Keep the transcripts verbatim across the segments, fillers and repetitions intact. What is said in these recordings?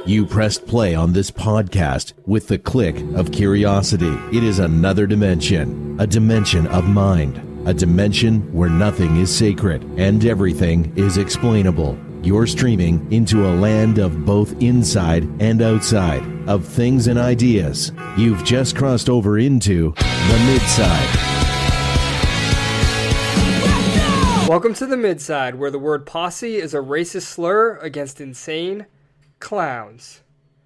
You pressed play on this podcast with the click of curiosity. It is another dimension, a dimension of mind, a dimension where nothing is sacred and everything is explainable. You're streaming into a land of both inside and outside, of things and ideas. You've just crossed over into the Midside. Welcome to the Midside, where the word posse is a racist slur against insane clowns.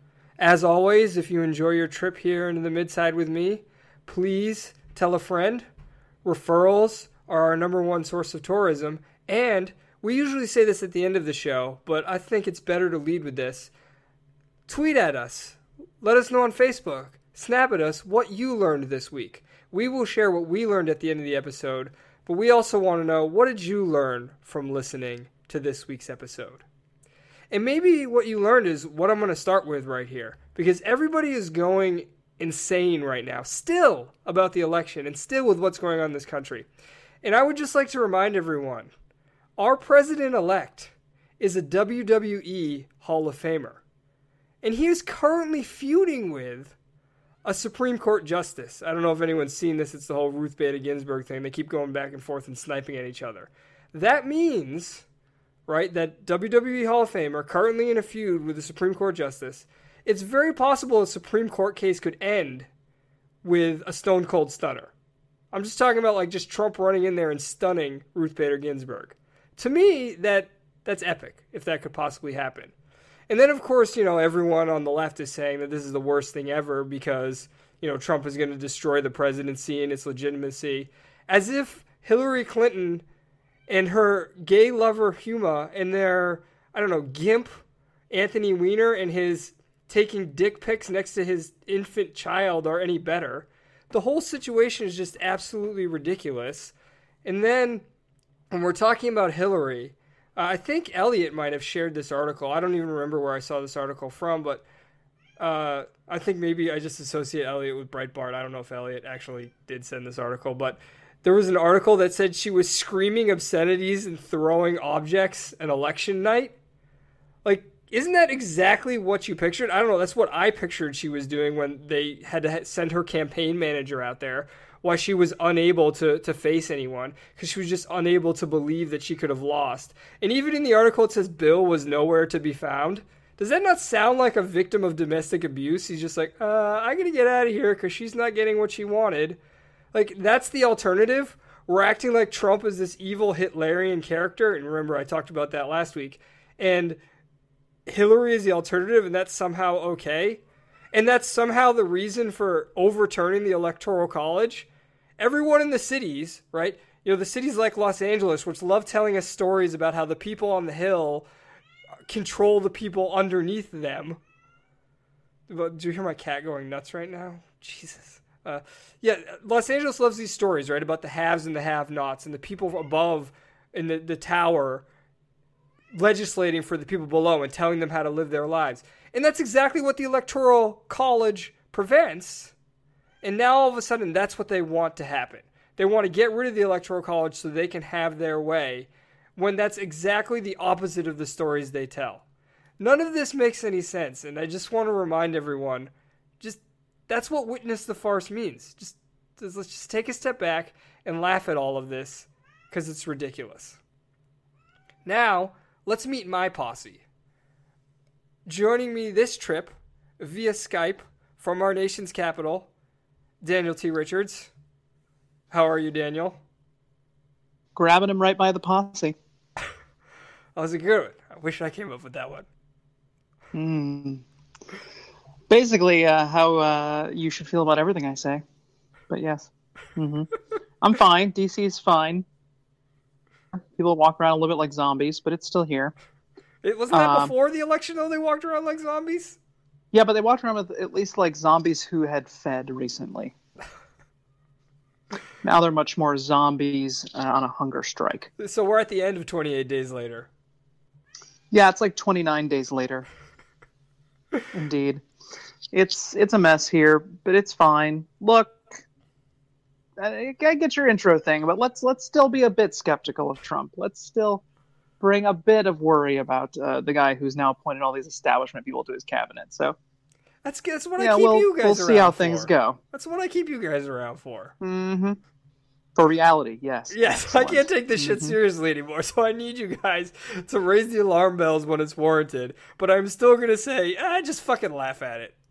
As always, if you enjoy your trip here into the Midside with me, please tell a friend. Referrals are our number one source of tourism, and we usually say this at the end of the show, but I think it's better to lead with this. Tweet at us. Let us know on Facebook. Snap at us what you learned this week. We will share what we learned at the end of the episode, but we also want to know, what did you learn from listening to this week's episode? And maybe what you learned is what I'm going to start with right here, because everybody is going insane right now, still about the election and still with what's going on in this country. And I would just like to remind everyone, our president-elect is a W W E Hall of Famer. And he is currently feuding with a Supreme Court justice. I don't know if anyone's seen this. It's the whole Ruth Bader Ginsburg thing. They keep going back and forth and sniping at each other. That means, right, that W W E Hall of Famer, currently in a feud with a Supreme Court justice, it's very possible a Supreme Court case could end with a stone cold stunner. I'm just talking about like just Trump running in there and stunning Ruth Bader Ginsburg. To me, that that's epic, if that could possibly happen. And then, of course, you know, everyone on the left is saying that this is the worst thing ever because, you know, Trump is going to destroy the presidency and its legitimacy. As if Hillary Clinton and her gay lover Huma and their, I don't know, gimp Anthony Weiner and his taking dick pics next to his infant child are any better. The whole situation is just absolutely ridiculous. And then when we're talking about Hillary, uh, I think Elliot might have shared this article. I don't even remember where I saw this article from, but uh, I think maybe I just associate Elliot with Breitbart. I don't know if Elliot actually did send this article, but there was an article that said she was screaming obscenities and throwing objects on election night. Like, isn't that exactly what you pictured? I don't know. That's what I pictured she was doing when they had to send her campaign manager out there, why she was unable to, to face anyone because she was just unable to believe that she could have lost. And even in the article, it says Bill was nowhere to be found. Does that not sound like a victim of domestic abuse? He's just like, uh, I got to get out of here because she's not getting what she wanted. Like, that's the alternative. We're acting like Trump is this evil Hitlerian character. And remember, I talked about that last week. And Hillary is the alternative, and that's somehow okay. And that's somehow the reason for overturning the Electoral College. Everyone in the cities, right? You know, the cities like Los Angeles, which love telling us stories about how the people on the Hill control the people underneath them. Do you hear my cat going nuts right now? Jesus. Uh, yeah, Los Angeles loves these stories, right? About the haves and the have-nots and the people above in the, the tower legislating for the people below and telling them how to live their lives. And that's exactly what the Electoral College prevents. And now all of a sudden, that's what they want to happen. They want to get rid of the Electoral College so they can have their way, when that's exactly the opposite of the stories they tell. None of this makes any sense, and I just want to remind everyone, just that's what witness the farce means. Just, just let's just take a step back and laugh at all of this, because it's ridiculous. Now, let's meet my posse. Joining me this trip via Skype from our nation's capital, Daniel T. Richards. How are you, Daniel? Grabbing him right by the posse. That was a good one. I wish I came up with that one. Hmm. Basically, uh, how uh, you should feel about everything I say. But yes. Mm-hmm. I'm fine. D C is fine. People walk around a little bit like zombies, but it's still here. It wasn't that um, before the election, though, they walked around like zombies? Yeah, but they walked around with at least like zombies who had fed recently. Now they're much more zombies uh, on a hunger strike. So we're at the end of twenty-eight days later. Yeah, it's like twenty-nine days later. Indeed. It's it's a mess here, but it's fine. Look, I, I get your intro thing, but let's let's still be a bit skeptical of Trump. Let's still bring a bit of worry about uh, the guy who's now appointed all these establishment people to his cabinet. So that's that's what yeah, I keep we'll, you guys we'll around see how for. things go. That's what I keep you guys around for. Mm-hmm. For reality, yes. Yes, Excellent. I can't take this shit Mhm. seriously anymore, so I need you guys to raise the alarm bells when it's warranted. But I'm still going to say, ah, just fucking laugh at it.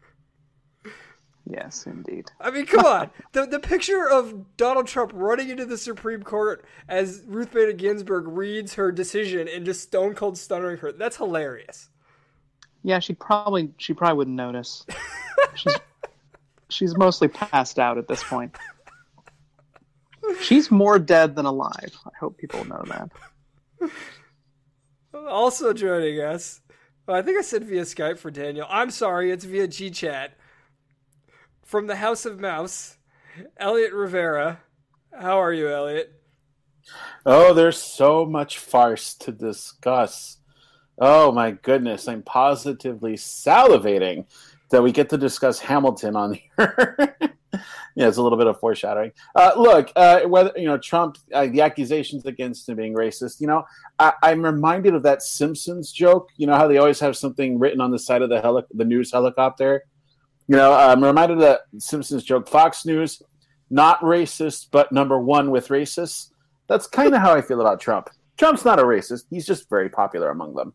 Yes, indeed. I mean, come on. The the picture of Donald Trump running into the Supreme Court as Ruth Bader Ginsburg reads her decision and just stone cold stuttering her, that's hilarious. Yeah, she probably she probably wouldn't notice. she's she's mostly passed out at this point. She's more dead than alive. I hope people know that. Also joining us, well, I think I said via Skype for Daniel. I'm sorry, it's via G-Chat. From the House of Mouse, Elliot Rivera. How are you, Elliot? Oh, there's so much farce to discuss. Oh, my goodness. I'm positively salivating that we get to discuss Hamilton on here. Yeah, it's a little bit of foreshadowing. Uh, look, uh, whether you know Trump, uh, the accusations against him being racist. You know, I, I'm reminded of that Simpsons joke. You know how they always have something written on the side of the heli- the news helicopter. You know, I'm reminded of that Simpsons joke. Fox News, not racist, but number one with racists. That's kind of how I feel about Trump. Trump's not a racist. He's just very popular among them.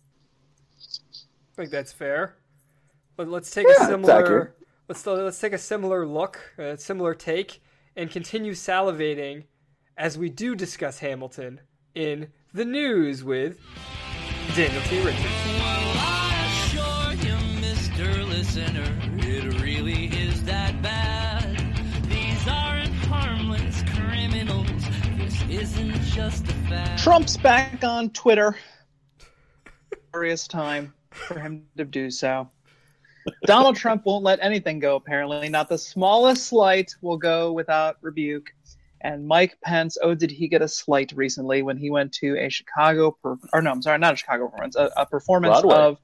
I think that's fair. But let's take Yeah, a similar let's let's take a similar look, a similar take, and continue salivating as we do discuss Hamilton in the news with Daniel T. Richards. Well, I assure you, Mister Listener, it really is that bad. These aren't harmless criminals. This isn't just a fact. Trump's back on Twitter. Glorious time for him to do so. Donald Trump won't let anything go, apparently. Not the smallest slight will go without rebuke. And Mike Pence, oh, did he get a slight recently when he went to a Chicago, per, or no, I'm sorry, not a Chicago performance, a, a performance Broadway. of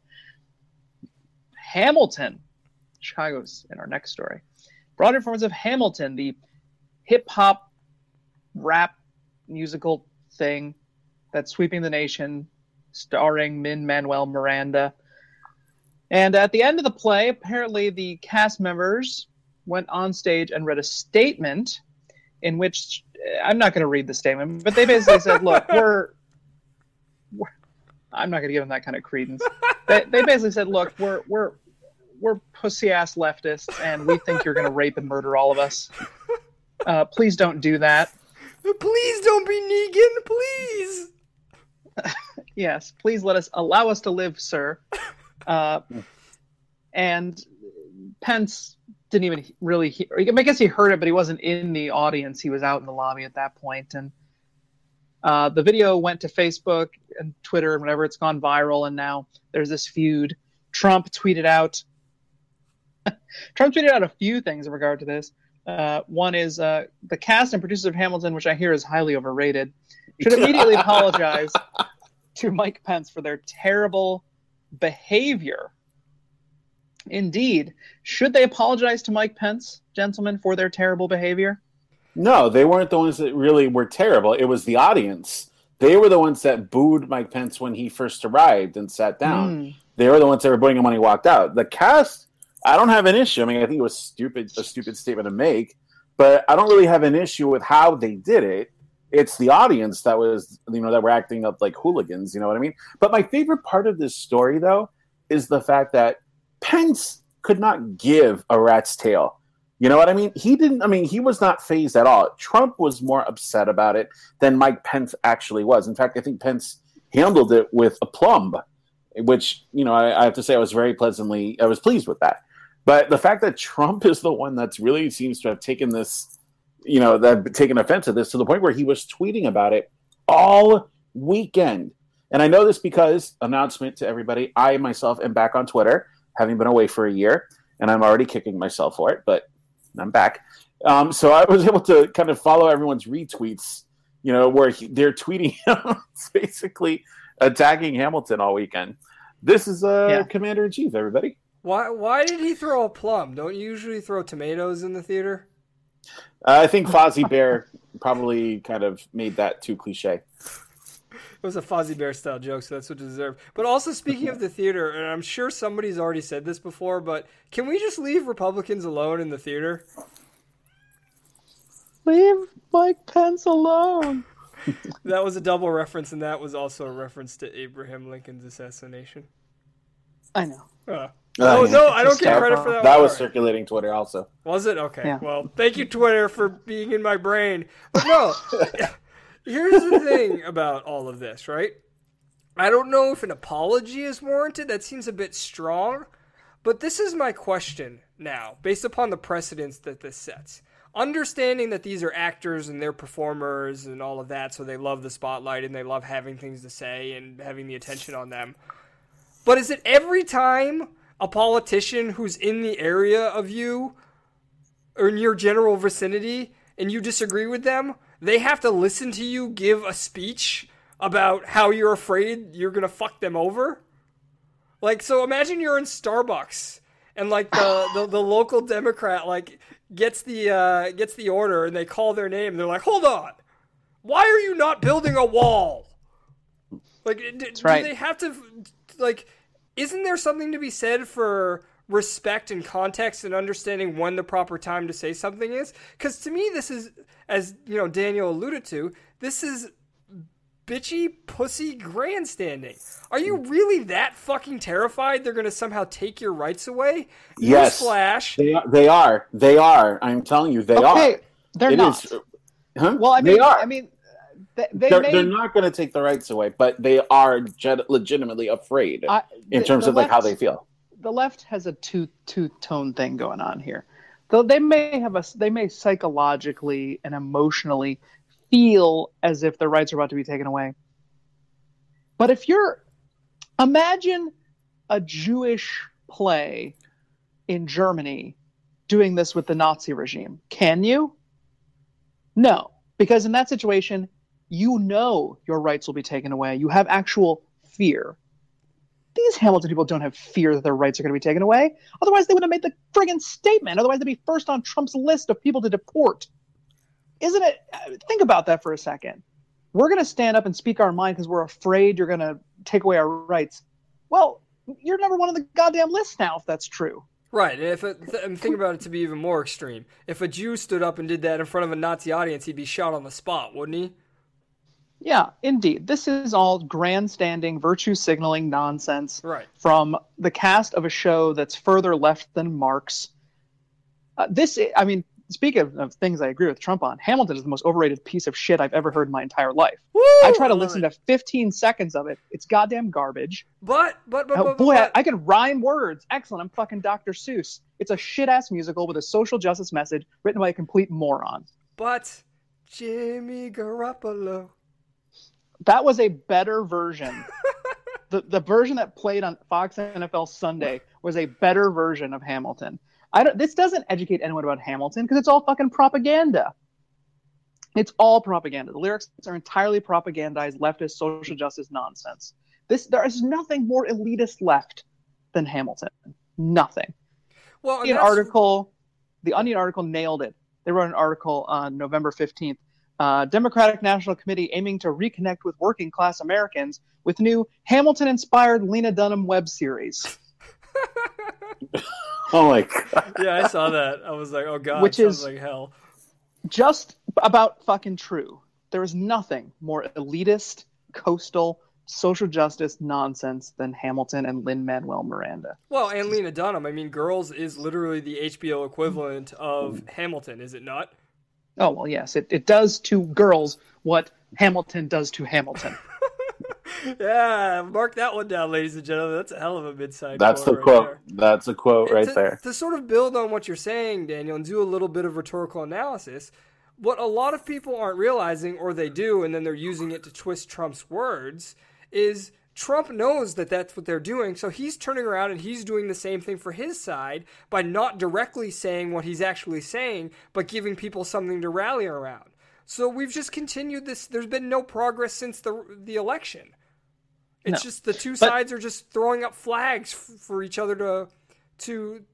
Hamilton. Chicago's in our next story. Broadway performance of Hamilton, the hip-hop rap musical thing that's sweeping the nation, starring Lin-Manuel Miranda. And at the end of the play, apparently the cast members went on stage and read a statement in which, I'm not going to read the statement, but they basically said, look, we're, we're I'm not going to give them that kind of credence. They, they basically said, look, we're, we're, we're pussy-ass leftists, and we think you're going to rape and murder all of us. Uh, please don't do that. Please don't be Negan, please. Yes, please let us, allow us to live, sir. Uh, and Pence didn't even really hear, I guess he heard it, but he wasn't in the audience. He was out in the lobby at that point. And uh, the video went to Facebook and Twitter and whatever. It's gone viral. And now there's this feud. Trump tweeted out, Trump tweeted out a few things in regard to this. Uh, one is uh, the cast and producers of Hamilton, which I hear is highly overrated, should immediately apologize to Mike Pence for their terrible behavior. Indeed. Should they apologize to Mike Pence, gentlemen, for their terrible behavior? No, they weren't the ones that really were terrible. It was the audience. They were the ones that booed Mike Pence when he first arrived and sat down. Mm. They were the ones that were booing him when he walked out. The cast, I don't have an issue. I mean, I think it was stupid, a stupid statement to make, but I don't really have an issue with how they did it. It's the audience that was, you know, that were acting up like hooligans, you know what I mean? But my favorite part of this story, though, is the fact that Pence could not give a rat's tail. You know what I mean? He didn't, I mean, he was not fazed at all. Trump was more upset about it than Mike Pence actually was. In fact, I think Pence handled it with aplomb, which, you know, I, I have to say I was very pleasantly, I was pleased with that. But the fact that Trump is the one that's really seems to have taken this, you know, that taken offense to this to the point where he was tweeting about it all weekend. And I know this because, announcement to everybody, I myself am back on Twitter, having been away for a year, and I'm already kicking myself for it, but I'm back. Um, so I was able to kind of follow everyone's retweets, you know, where he, they're tweeting him, basically attacking Hamilton all weekend. This is uh, Yeah. Commander-in-Chief, everybody. Why Why did he throw a plum? Don't you usually throw tomatoes in the theater? Uh, I think Fozzie Bear probably kind of made that too cliche. It was a Fozzie Bear style joke, so that's what it deserved. But also, speaking of the theater, and I'm sure somebody's already said this before, but can we just leave Republicans alone in the theater? Leave Mike Pence alone. That was a double reference, and that was also a reference to Abraham Lincoln's assassination. I know. Uh, oh, no, I don't get credit for that. That one. was All right. circulating Twitter also. Was it? Okay. Yeah. Well, thank you, Twitter, for being in my brain. But no, here's the thing about all of this, right? I don't know if an apology is warranted. That seems a bit strong. But this is my question now, based upon the precedents that this sets. Understanding that these are actors and they're performers and all of that, so they love the spotlight and they love having things to say and having the attention on them. But is it every time a politician who's in the area of you or in your general vicinity and you disagree with them, they have to listen to you give a speech about how you're afraid you're going to fuck them over? Like, so imagine you're in Starbucks and like the, the, the local Democrat like gets the uh, gets the order and they call their name and they're like, hold on, why are you not building a wall? Like, do, do right. they have to, like, isn't there something to be said for respect and context and understanding when the proper time to say something is? Because to me, this is, as you know, Daniel alluded to, this is bitchy pussy grandstanding. Are you really that fucking terrified they're going to somehow take your rights away? Yes. Newsflash. They are. They are. They are. I'm telling you, they okay, are. they're It not. is- huh? Well, I mean, they are. I mean, they, they they're, may, they're not going to take the rights away, but they are jet- legitimately afraid I- in the- terms the of like how left- they feel. the left has a two two tone thing going on here. Though they may have a they may psychologically and emotionally feel as if their rights are about to be taken away. But if you're imagine a Jewish play in Germany doing this with the Nazi regime. Can you? No, because in that situation, you know your rights will be taken away. You have actual fear. These Hamilton people don't have fear that their rights are going to be taken away. Otherwise, they would have made the friggin' statement. Otherwise, they'd be first on Trump's list of people to deport. Isn't it? Think about that for a second. We're going to stand up and speak our mind because we're afraid you're going to take away our rights. Well, you're number one on the goddamn list now, if that's true. Right, and if it, th- and think about it to be even more extreme. If a Jew stood up and did that in front of a Nazi audience, he'd be shot on the spot, wouldn't he? Yeah, indeed. This is all grandstanding, virtue signaling nonsense Right. from the cast of a show that's further left than Marx. Uh, this, I mean, speaking of, of things I agree with Trump on, Hamilton is the most overrated piece of shit I've ever heard in my entire life. Woo! I try to love listen it. to fifteen seconds of it. It's goddamn garbage. But, but, but, Oh, but, boy, I, but, I can rhyme words. Excellent. I'm fucking Doctor Seuss. It's a shit-ass musical with a social justice message written by a complete moron. but, Jimmy Garoppolo. That was a better version. the the version that played on Fox N F L Sunday was a better version of Hamilton. I don't. This doesn't educate anyone about Hamilton because it's all fucking propaganda. It's all propaganda. The lyrics are entirely propagandized leftist social justice nonsense. This there is nothing more elitist left than Hamilton. Nothing. Well, and The that's- article, the Onion article nailed it. They wrote an article on November fifteenth. Uh, Democratic National Committee aiming to reconnect with working class Americans with new Hamilton-inspired Lena Dunham web series. Oh my god! Yeah, I saw that. I was like, oh god, Which sounds is- like hell. Just about fucking true. There is nothing more elitist, coastal, social justice nonsense than Hamilton and Lin-Manuel Miranda. Well, and Lena Dunham. I mean, Girls is literally the H B O equivalent of Hamilton, is it not? Oh, well, yes. It, it does to girls what Hamilton does to Hamilton. Yeah, mark that one down, ladies and gentlemen. That's a hell of a mid-side That's the right quote. there. That's a quote And right to, there. To sort of build on what you're saying, Daniel, and do a little bit of rhetorical analysis, what a lot of people aren't realizing, or they do, and then they're using it to twist Trump's words, is Trump knows that that's what they're doing, so he's turning around and he's doing the same thing for his side by not directly saying what he's actually saying, but giving people something to rally around. So we've just continued this. There's been no progress since the the election. It's No. just the two But- sides are just throwing up flags f- for each other to to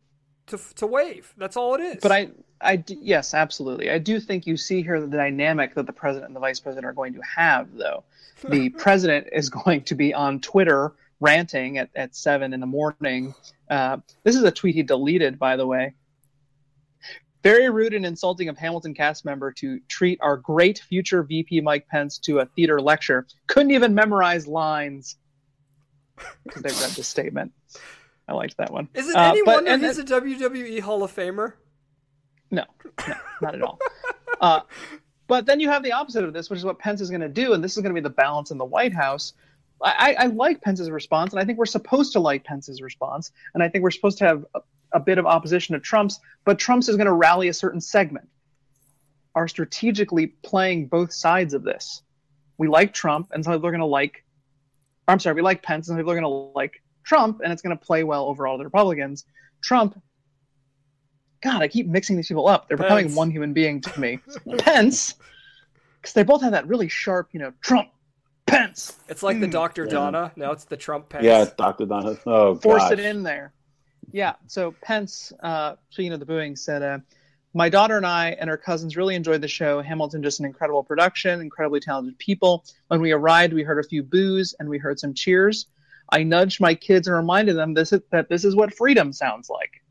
to to wave. That's all it is. But I, I d- yes, absolutely. I do think you see here the dynamic that the president and the vice president are going to have, though. The president is going to be on Twitter ranting at, at seven in the morning. Uh, this is a tweet he deleted, by the way. Very rude and insulting of Hamilton cast member to treat our great future V P Mike Pence to a theater lecture. Couldn't even memorize lines because they read the statement. I liked that one. Is it Uh, any but- wonder and he's then- a W W E Hall of Famer? No, no, not at all. Uh, but then you have the opposite of this, which is what Pence is going to do, and this is going to be the balance in the White House. I, I like Pence's response, and I think we're supposed to like Pence's response, and I think we're supposed to have a, a bit of opposition to Trump's, but Trump's is going to rally a certain segment. Are strategically playing both sides of this. We like Trump, and some people are going to like, or I'm sorry, we like Pence, and some people are going to like Trump, and it's going to play well overall to the Republicans. Trump, God, I keep mixing these people up. They're Pence. becoming one human being to me. Pence, because they both have that really sharp, you know, Trump, Pence. It's like the Hmm. Doctor Donna. Now it's the Trump Pence. Yeah, Doctor Donna. Oh, Force gosh. it in there. Yeah, so Pence, uh, speaking of the booing, said, uh, my daughter and I and her cousins really enjoyed the show. Hamilton, just an incredible production, incredibly talented people. When we arrived, we heard a few boos and we heard some cheers. I nudged my kids and reminded them this is, that this is what freedom sounds like.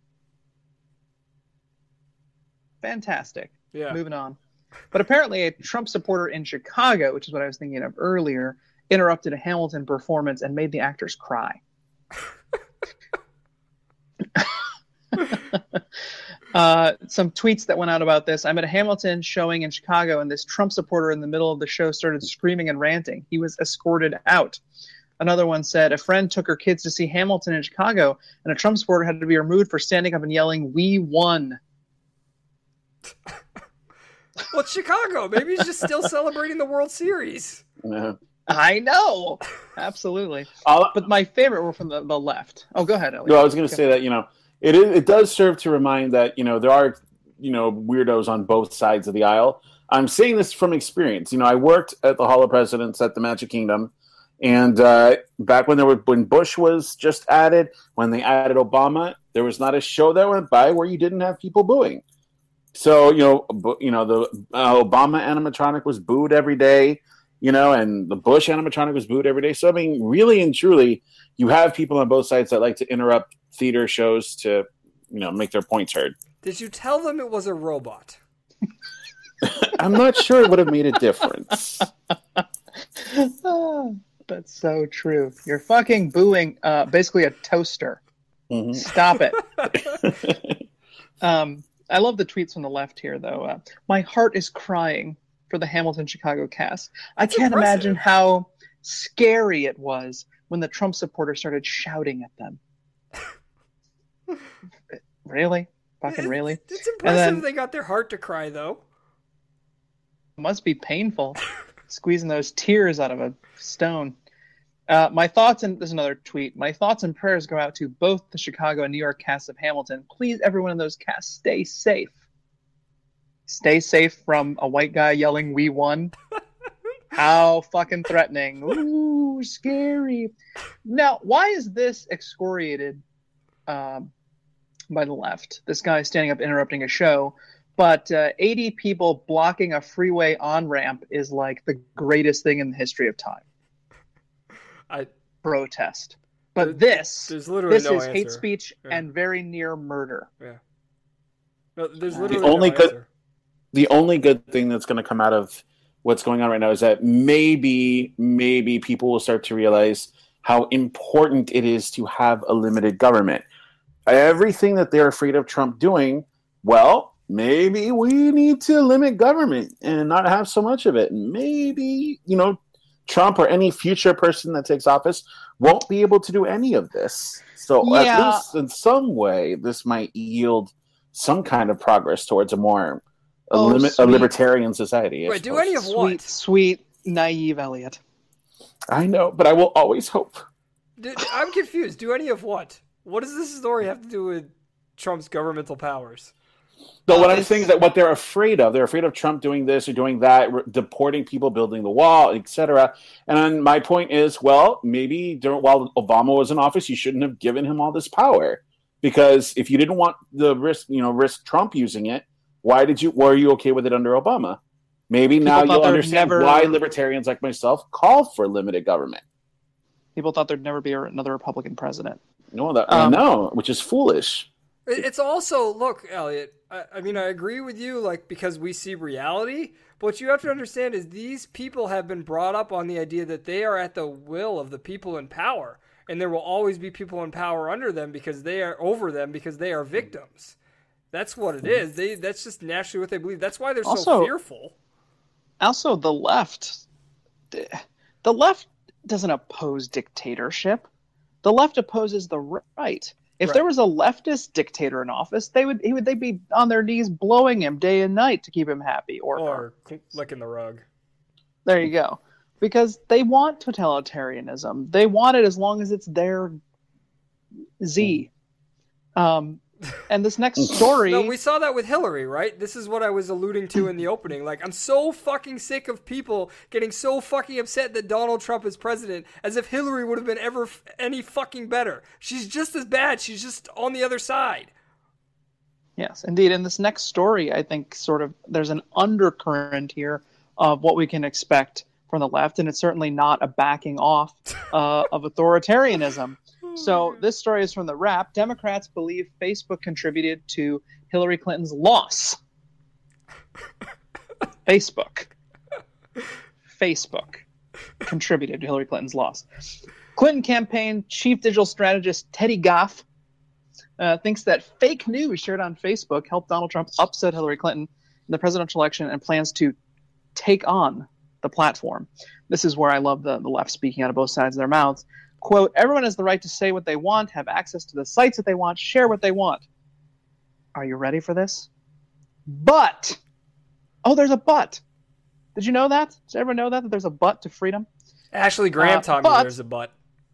Fantastic. Yeah. Moving on. But apparently a Trump supporter in Chicago, which is what I was thinking of earlier, interrupted a Hamilton performance and made the actors cry. uh, some tweets that went out about this. I'm at a Hamilton showing in Chicago, and this Trump supporter in the middle of the show started screaming and ranting. He was escorted out. Another one said, a friend took her kids to see Hamilton in Chicago, and a Trump supporter had to be removed for standing up and yelling, "We won." Well, it's Chicago. Maybe he's just still celebrating the World Series. Yeah. I know. Absolutely. I'll- But my favorite were from the, the left. Oh, go ahead, Elliot. No, I was going to say that, you know, it is, it does serve to remind that, you know, there are, you know, weirdos on both sides of the aisle. I'm saying this from experience. You know, I worked at the Hall of Presidents at the Magic Kingdom, and uh, back when there were when Bush was just added, when they added Obama, there was not a show that went by where you didn't have people booing. So, you know, bu- you know, the uh, Obama animatronic was booed every day. You know, and the Bush animatronic was booed every day. So, I mean, really and truly, you have people on both sides that like to interrupt theater shows to, you know, make their points heard. Did you tell them it was a robot? I'm not sure it would have made a difference. Ah, that's so true. You're fucking booing uh, basically a toaster. Mhm. Stop it. um, I love the tweets on the left here, though. Uh, My heart is crying for the Hamilton Chicago cast. I That's can't impressive. imagine how scary it was when the Trump supporters started shouting at them. Really? Fucking It- really? It's impressive then- they got their heart to cry, though. It must be painful squeezing those tears out of a stone. Uh, my thoughts, and there's another tweet. My thoughts and prayers go out to both the Chicago and New York casts of Hamilton. Please, everyone in those casts, stay safe. Stay safe from a white guy yelling, "We won." How fucking threatening. Ooh, scary. Now, why is this excoriated um, by the left? This guy standing up interrupting a show. But uh, eighty people blocking a freeway on-ramp is like the greatest thing in the history of time. I Protest. But There- this, there's literally this no is hate answer. speech Yeah. and very near murder. no, there's The literally only no good- answer. The only good thing that's going to come out of what's going on right now is that maybe, maybe people will start to realize how important it is to have a limited government. Everything that they're afraid of Trump doing, well, maybe we need to limit government and not have so much of it. Maybe, you know, Trump or any future person that takes office won't be able to do any of this. So Yeah. at least in some way, this might yield some kind of progress towards a more a, Oh, limit, a sweet. libertarian society. I Wait, do suppose. any of Sweet, what? sweet, naive Elliot. I know, but I will always hope. Do, I'm confused. Do any of what? What does this story have to do with Trump's governmental powers? So Uh, what I'm it's- saying is that what they're afraid of, they're afraid of Trump doing this or doing that, re- deporting people, building the wall, et cetera. And then my point is, well, maybe during, while Obama was in office, you shouldn't have given him all this power. Because if you didn't want the risk, you know, risk Trump using it, why did you? Were you okay with it under Obama? Maybe People now thought you'll there'd understand never- why libertarians like myself call for limited government. People thought there'd never be another Republican president. No, that Um, I know, which is foolish. It- It's also, look, Elliot, I, I mean, I agree with you, like, because we see reality, but what you have to understand is these people have been brought up on the idea that they are at the will of the people in power, and there will always be people in power under them because they are over them because they are victims. That's what it is. They That's just naturally what they believe. That's why they're so Also- fearful. Also, the left, the left doesn't oppose dictatorship. The left opposes the right. If Right. there was a leftist dictator in office, they would he would they'd be on their knees blowing him day and night to keep him happy. Or, Or cl- licking the rug. there you go, because they want totalitarianism. They want it as long as it's their Z. Um, and this next story. No, we saw that with Hillary, right? This is what I was alluding to in the opening. Like, I'm so fucking sick of people getting so fucking upset that Donald Trump is president, as if Hillary would have been ever f- any fucking better. She's just as bad. She's just on the other side. Yes, indeed. In this next story, I think sort of there's an undercurrent here of what we can expect from the left, and it's certainly not a backing off uh, of authoritarianism. So this story is from The Wrap. Democrats believe Facebook contributed to Hillary Clinton's loss. Facebook. Facebook contributed to Hillary Clinton's loss. Clinton campaign chief digital strategist Teddy Goff uh, thinks that fake news shared on Facebook helped Donald Trump upset Hillary Clinton in the presidential election and plans to take on the platform. This is where I love the, the left speaking out of both sides of their mouths. Quote, everyone has the right to say what they want, have access to the sites that they want, share what they want. Are you ready for this? But, oh, there's a but. Did you know that? Does everyone know that, that there's a but to freedom? Ashley Graham Uh, taught but- me there's a butt.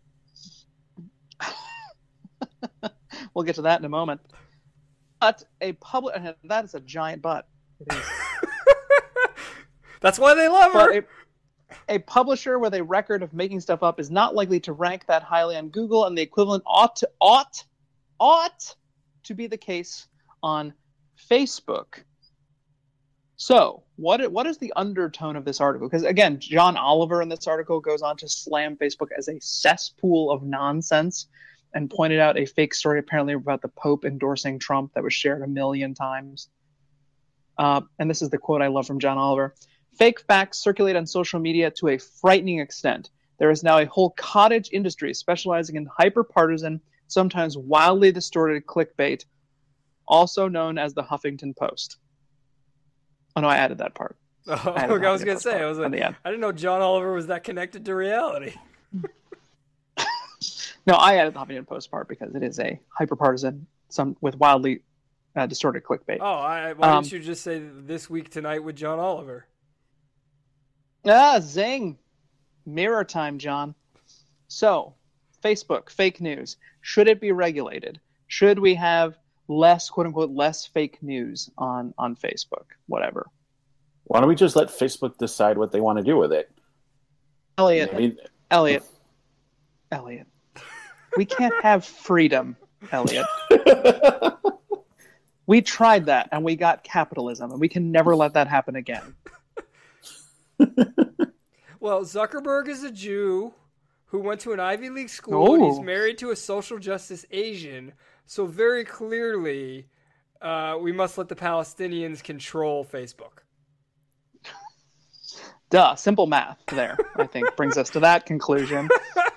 We'll get to that in a moment. But a public, that is a giant but. It is. That's why they love her. But a, a publisher with a record of making stuff up is not likely to rank that highly on Google, and the equivalent ought to, ought, ought to be the case on Facebook. So, what what is the undertone of this article? Because again, John Oliver in this article goes on to slam Facebook as a cesspool of nonsense and pointed out a fake story apparently about the Pope endorsing Trump that was shared a million times. Uh, and this is the quote I love from John Oliver. Fake facts circulate on social media to a frightening extent. There is now a whole cottage industry specializing in hyper-partisan, sometimes wildly distorted clickbait, also known as the Huffington Post. Oh, no, I added that part. Oh, I I, had a was Huffington gonna Post say, part I was at like, the end. I didn't know John Oliver was that connected to reality. No, I added the Huffington Post part because it is a hyper-partisan, some with wildly uh, distorted clickbait. Oh, I, why Um, didn't you just say This Week Tonight with John Oliver? Ah, zing. Mirror time, John. So, Facebook, fake news. Should it be regulated? Should we have less, quote unquote, less fake news on, on Facebook? Whatever. Why don't we just let Facebook decide what they want to do with it? Elliot, Maybe- Elliot, Elliot. We can't have freedom, Elliot. We tried that and we got capitalism, and we can never let that happen again. Well, Zuckerberg is a Jew who went to an Ivy League school, and he's Oh. married to a social justice Asian. So very clearly, uh, we must let the Palestinians control Facebook. Duh, simple math there, I think, brings us to that conclusion.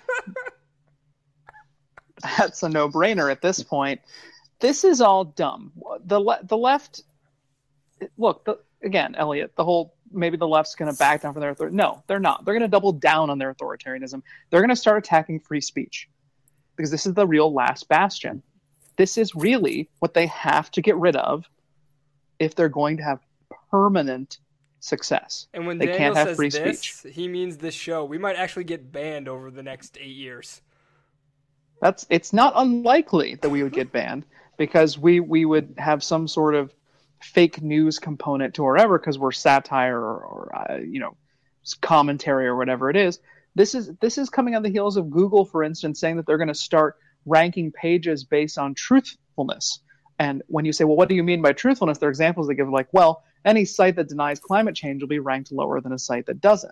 That's a no-brainer at this point. This is all dumb. The le- the left, look, the, again, Elliot, the whole, maybe the left's going to back down from their authority. No, they're not. They're going to double down on their authoritarianism. They're going to start attacking free speech because this is the real last bastion. This is really what they have to get rid of if they're going to have permanent success. And when They Daniel can't have says free this, speech. he means this show. We might actually get banned over the next eight years. That's it's not unlikely that we would get banned because we we would have some sort of fake news component to whatever because we're satire or, or uh, you know commentary or whatever it is. This is this is coming on the heels of Google, for instance, saying that they're going to start ranking pages based on truthfulness. And when you say, well, what do you mean by truthfulness? There are examples they give like, well, any site that denies climate change will be ranked lower than a site that doesn't.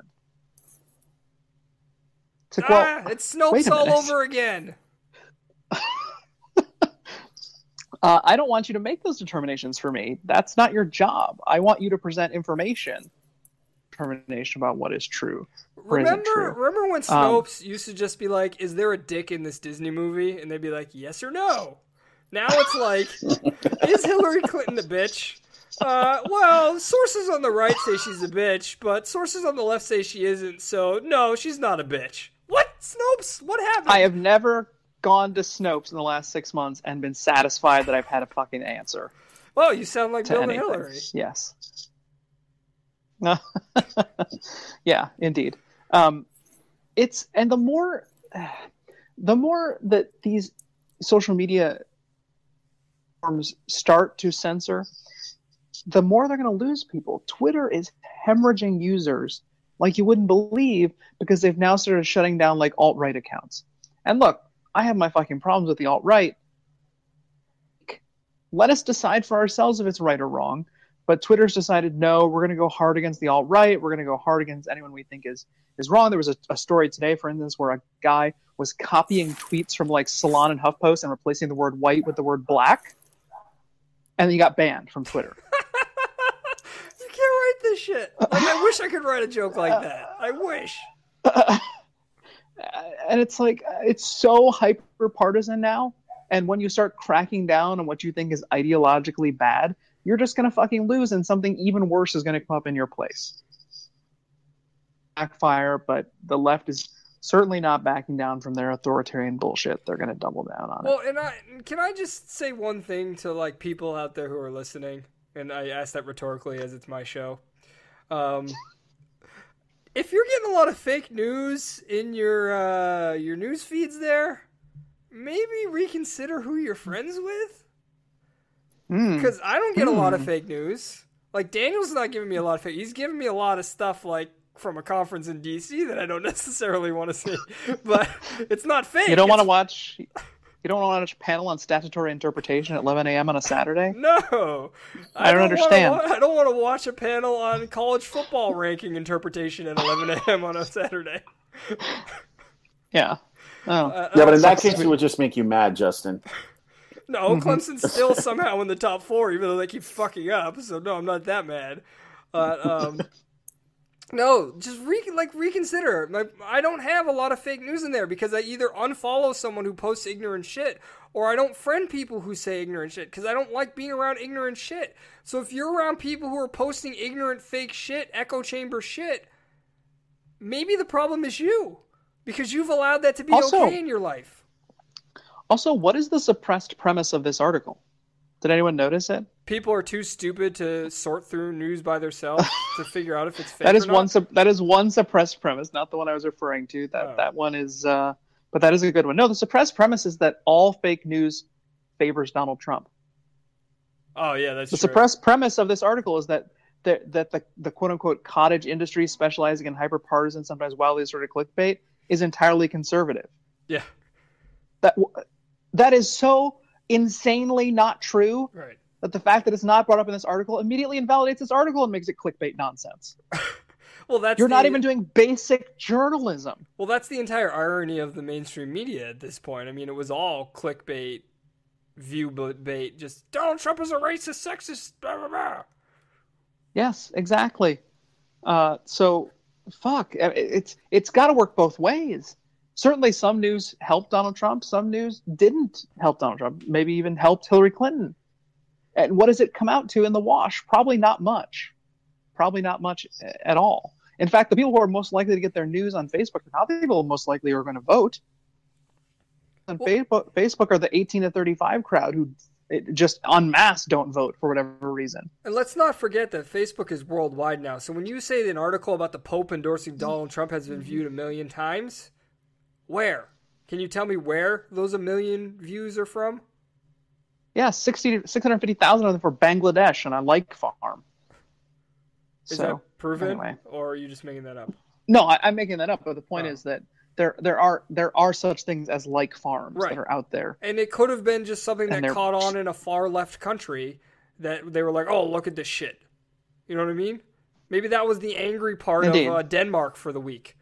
It's like, well, ah, it's Snopes all over again. uh, I don't want you to make those determinations for me. That's not your job. I want you to present information, determination about what is true or remember, isn't true. Remember when Snopes um, used to just be like, is there a dick in this Disney movie? And they'd be like, yes or no. Now it's like, is Hillary Clinton a bitch? Uh, well, sources on the right say she's a bitch, but sources on the left say she isn't, so no, she's not a bitch. What? Snopes? What happened? I have never gone to Snopes in the last six months and been satisfied that I've had a fucking answer. Well, you sound like Bill and anything. Hillary. Yes. Yeah, indeed. Um, it's and the more, the more that these social media platforms start to censor, the more they're going to lose people. Twitter is hemorrhaging users like you wouldn't believe because they've now started shutting down like alt-right accounts. And look, I have my fucking problems with the alt-right. Let us decide for ourselves if it's right or wrong. But Twitter's decided, no, we're going to go hard against the alt-right. We're going to go hard against anyone we think is, is wrong. There was a, a story today, for instance, where a guy was copying tweets from like Salon and HuffPost and replacing the word white with the word black. And then he got banned from Twitter. You can't write this shit. Like, I wish I could write a joke like that. I wish. Uh, and it's like, it's so hyper partisan now. And when you start cracking down on what you think is ideologically bad, you're just going to fucking lose, and something even worse is going to come up in your place. Backfire, but the left is certainly not backing down from their authoritarian bullshit. They're going to double down on well, it. Well, and I, can I just say one thing to like people out there who are listening? And I ask that rhetorically as it's my show. Um, if you're getting a lot of fake news in your uh, your news feeds there, maybe reconsider who you're friends with. Because mm. I don't get mm. a lot of fake news. Like, Daniel's not giving me a lot of fake. He's giving me a lot of stuff, like, from a conference in D C that I don't necessarily want to see. But it's not fake. You don't it's... want to watch... You don't want to watch a panel on statutory interpretation at eleven a.m. on a Saturday? No. I, I don't, don't understand. Wanna, I don't want to watch a panel on college football ranking interpretation at eleven a.m. on a Saturday. Yeah. Oh. Uh, yeah, but in that case, it would just make you mad, Justin. No, Clemson's still somehow in the top four, even though they keep fucking up. So no, I'm not that mad. Uh, um, no, just re- like reconsider. Like, I don't have a lot of fake news in there because I either unfollow someone who posts ignorant shit, or I don't friend people who say ignorant shit because I don't like being around ignorant shit. So if you're around people who are posting ignorant, fake shit, echo chamber shit, maybe the problem is you because you've allowed that to be also, okay in your life. Also, what is the suppressed premise of this article? Did anyone notice it? People are too stupid to sort through news by themselves to figure out if it's fake that is or not. one. Su- that is one suppressed premise, not the one I was referring to. That oh. that one is, uh, but that is a good one. No, the suppressed premise is that all fake news favors Donald Trump. Oh yeah, that's the true. suppressed premise of this article is that the, that the the quote unquote cottage industry specializing in hyper partisan, sometimes wildly assorted clickbait, is entirely conservative. Yeah, that that is so insanely not true. Right. That the fact that it's not brought up in this article immediately invalidates this article and makes it clickbait nonsense. Well, that's You're the, not even doing basic journalism. Well, that's the entire irony of the mainstream media at this point. I mean, it was all clickbait, view bait, just Donald Trump is a racist, sexist, blah, blah, blah. Yes, exactly. Uh, so, fuck. It's It's got to work both ways. Certainly some news helped Donald Trump. Some news didn't help Donald Trump. Maybe even helped Hillary Clinton. And what does it come out to in the wash? Probably not much. Probably not much at all. In fact, the people who are most likely to get their news on Facebook are not the people most likely who are going to vote. On well, Facebook, Facebook are the eighteen to thirty-five crowd who just en masse don't vote for whatever reason. And let's not forget that Facebook is worldwide now. So when you say an article about the Pope endorsing Donald Trump has been viewed a million times, where? Can you tell me where those a million views are from? Yeah, sixty, six hundred fifty thousand of them for Bangladesh and a like farm. Is so, that proven, anyway. Or are you just making that up? No, I, I'm making that up. But the point oh. is that there there are there are such things as like farms Right. that are out there. And it could have been just something And that they're- caught on in a far left country that they were like, oh, look at this shit. You know what I mean? Maybe that was the angry part Indeed. of uh, Denmark for the week.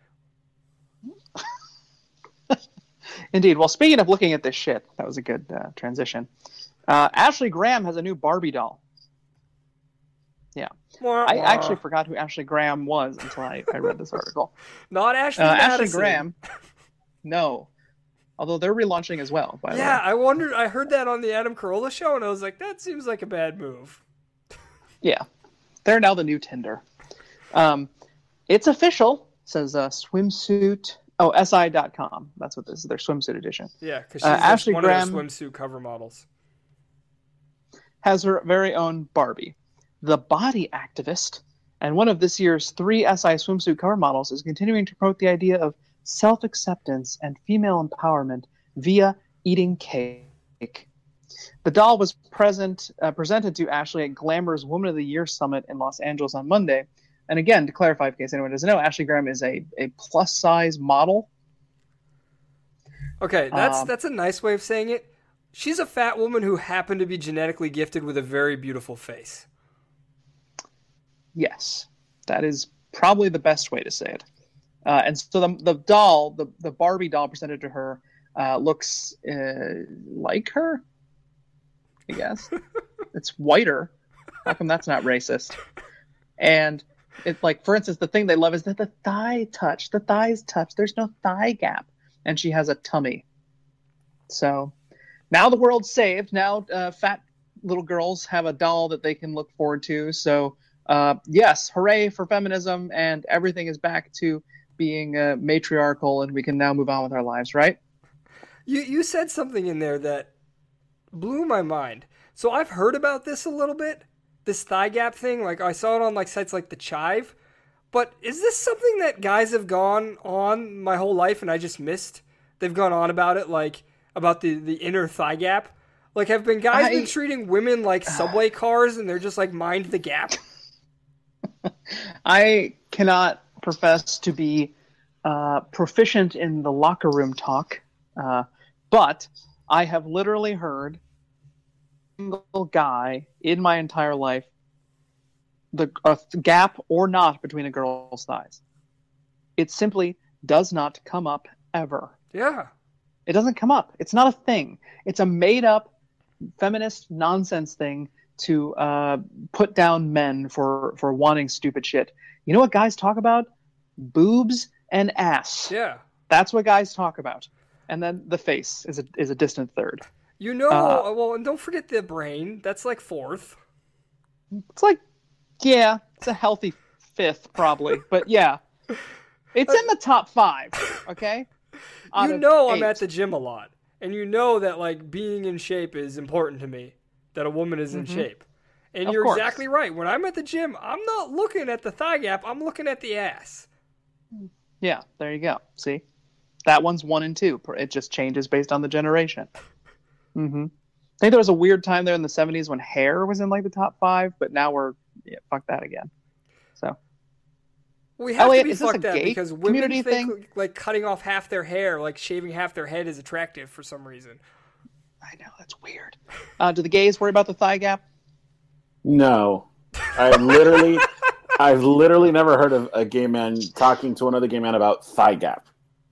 Indeed. Well, speaking of looking at this shit, that was a good uh, transition. Uh, Ashley Graham has a new Barbie doll. Yeah. Wah, I wah. actually forgot who Ashley Graham was until I, I read this article. Not Ashley Uh, Madison. Ashley Graham. No. Although they're relaunching as well, by Yeah, the way. I wondered. I heard that on the Adam Carolla show, and I was like, that seems like a bad move. Yeah. They're now the new Tinder. Um, it's official, says uh, swimsuit. Oh, S I dot com. That's what this is, their swimsuit edition. Yeah, because she's Uh, just Ashley one Graham- of their swimsuit cover models. Has her very own Barbie. The body activist and one of this year's three S I swimsuit cover models is continuing to promote the idea of self-acceptance and female empowerment via eating cake. The doll was present uh, presented to Ashley at Glamour's Woman of the Year Summit in Los Angeles on Monday. And again, to clarify, in case anyone doesn't know, Ashley Graham is a, a plus-size model. Okay, that's Um, that's a nice way of saying it. She's a fat woman who happened to be genetically gifted with a very beautiful face. Yes, that is probably the best way to say it. Uh, and so the, the doll, the, the Barbie doll presented to her, uh, looks uh, like her, I guess. It's whiter. How come that's not racist? And it's like, for instance, the thing they love is that the thigh touch, the thighs touch. There's no thigh gap. And she has a tummy. So now the world's saved. Now uh, fat little girls have a doll that they can look forward to. So uh, yes, hooray for feminism, and everything is back to being uh, matriarchal, and we can now move on with our lives, right? You you said something in there that blew my mind. So I've heard about this a little bit, this thigh gap thing. Like I saw it on like sites like the Chive. But is this something that guys have gone on my whole life and I just missed? They've gone on about it, like about the, the inner thigh gap. Like have been guys I- been treating women like subway cars and they're just like mind the gap? I cannot profess to be uh, proficient in the locker room talk, uh, but I have literally heard a single guy in my entire life, the a gap or not between a girl's thighs. It simply does not come up ever. Yeah. It doesn't come up. It's not a thing. It's a made-up feminist nonsense thing to uh, put down men for, for wanting stupid shit. You know what guys talk about? Boobs and ass. Yeah. That's what guys talk about. And then the face is a is a distant third. You know, Uh, well, and don't forget the brain. That's like fourth. It's like, yeah, it's a healthy fifth probably, but yeah, it's in the top five. Okay. Out You of know I'm eight. at the gym a lot. And you know that like being in shape is important to me. That a woman is in shape. And Of you're course. exactly right. When I'm at the gym, I'm not looking at the thigh gap. I'm looking at the ass. Yeah, there you go. See, that one's one and two. It just changes based on the generation. Mm-hmm. I think there was a weird time there in the seventies when hair was in like the top five, but now we're yeah, fuck that again. So We have Elliot, to be is this a fucked up gay because women community think thing? like cutting off half their hair, like shaving half their head is attractive for some reason. I know that's weird. Uh, do the gays worry about the thigh gap? No, I've literally, I've literally never heard of a gay man talking to another gay man about thigh gap.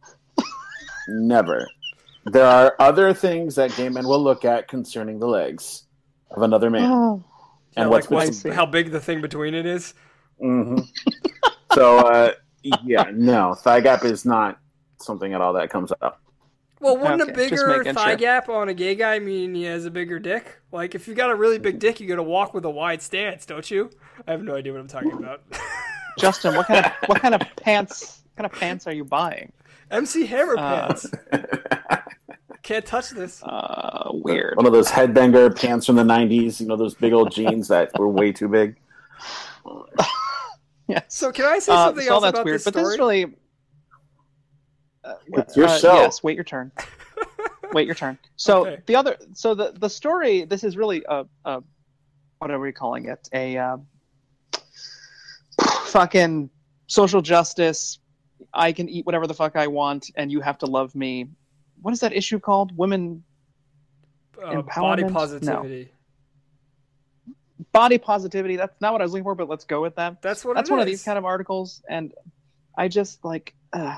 Never. There are other things that gay men will look at concerning the legs of another man, Oh, and Yeah, what's like I what's, see. how big the thing between it is. hmm So, uh, yeah, no, thigh gap is not something at all that comes up. Well, wouldn't Okay, a just bigger making thigh sure. gap on a gay guy mean he has a bigger dick? Like, if you got a really big dick, you got to walk with a wide stance, don't you? I have no idea what I'm talking about. Justin, what kind of what kind of pants? What kind of pants are you buying? M C Hammer Uh, pants. Can't touch this. Uh, weird. One of those headbanger pants from the nineties, you know, those big old jeans that were way too big. Yes. So, can I say Uh, something so else that's about weird, this but story? this is really. Uh, It's your uh, show. Yes, wait your turn. Wait your turn. So Okay. the other, so the the story. This is really a, a what are we calling it? A uh, fucking social justice I can eat whatever the fuck I want, and you have to love me. What is that issue called? Women Uh, body empowerment? positivity. No. Body positivity. That's not what I was looking for, but let's go with that. That's what That's it one is. of these kind of articles, and I just like, uh,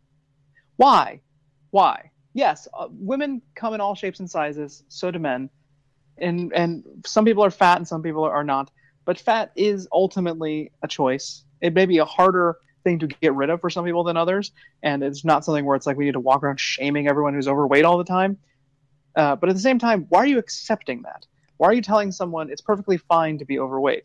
why? Why? Yes, uh, women come in all shapes and sizes. So do men, and and some people are fat and some people are not. But fat is ultimately a choice. It may be a harder thing to get rid of for some people than others, and it's not something where it's like we need to walk around shaming everyone who's overweight all the time. Uh, but at the same time, why are you accepting that? Why are you telling someone it's perfectly fine to be overweight?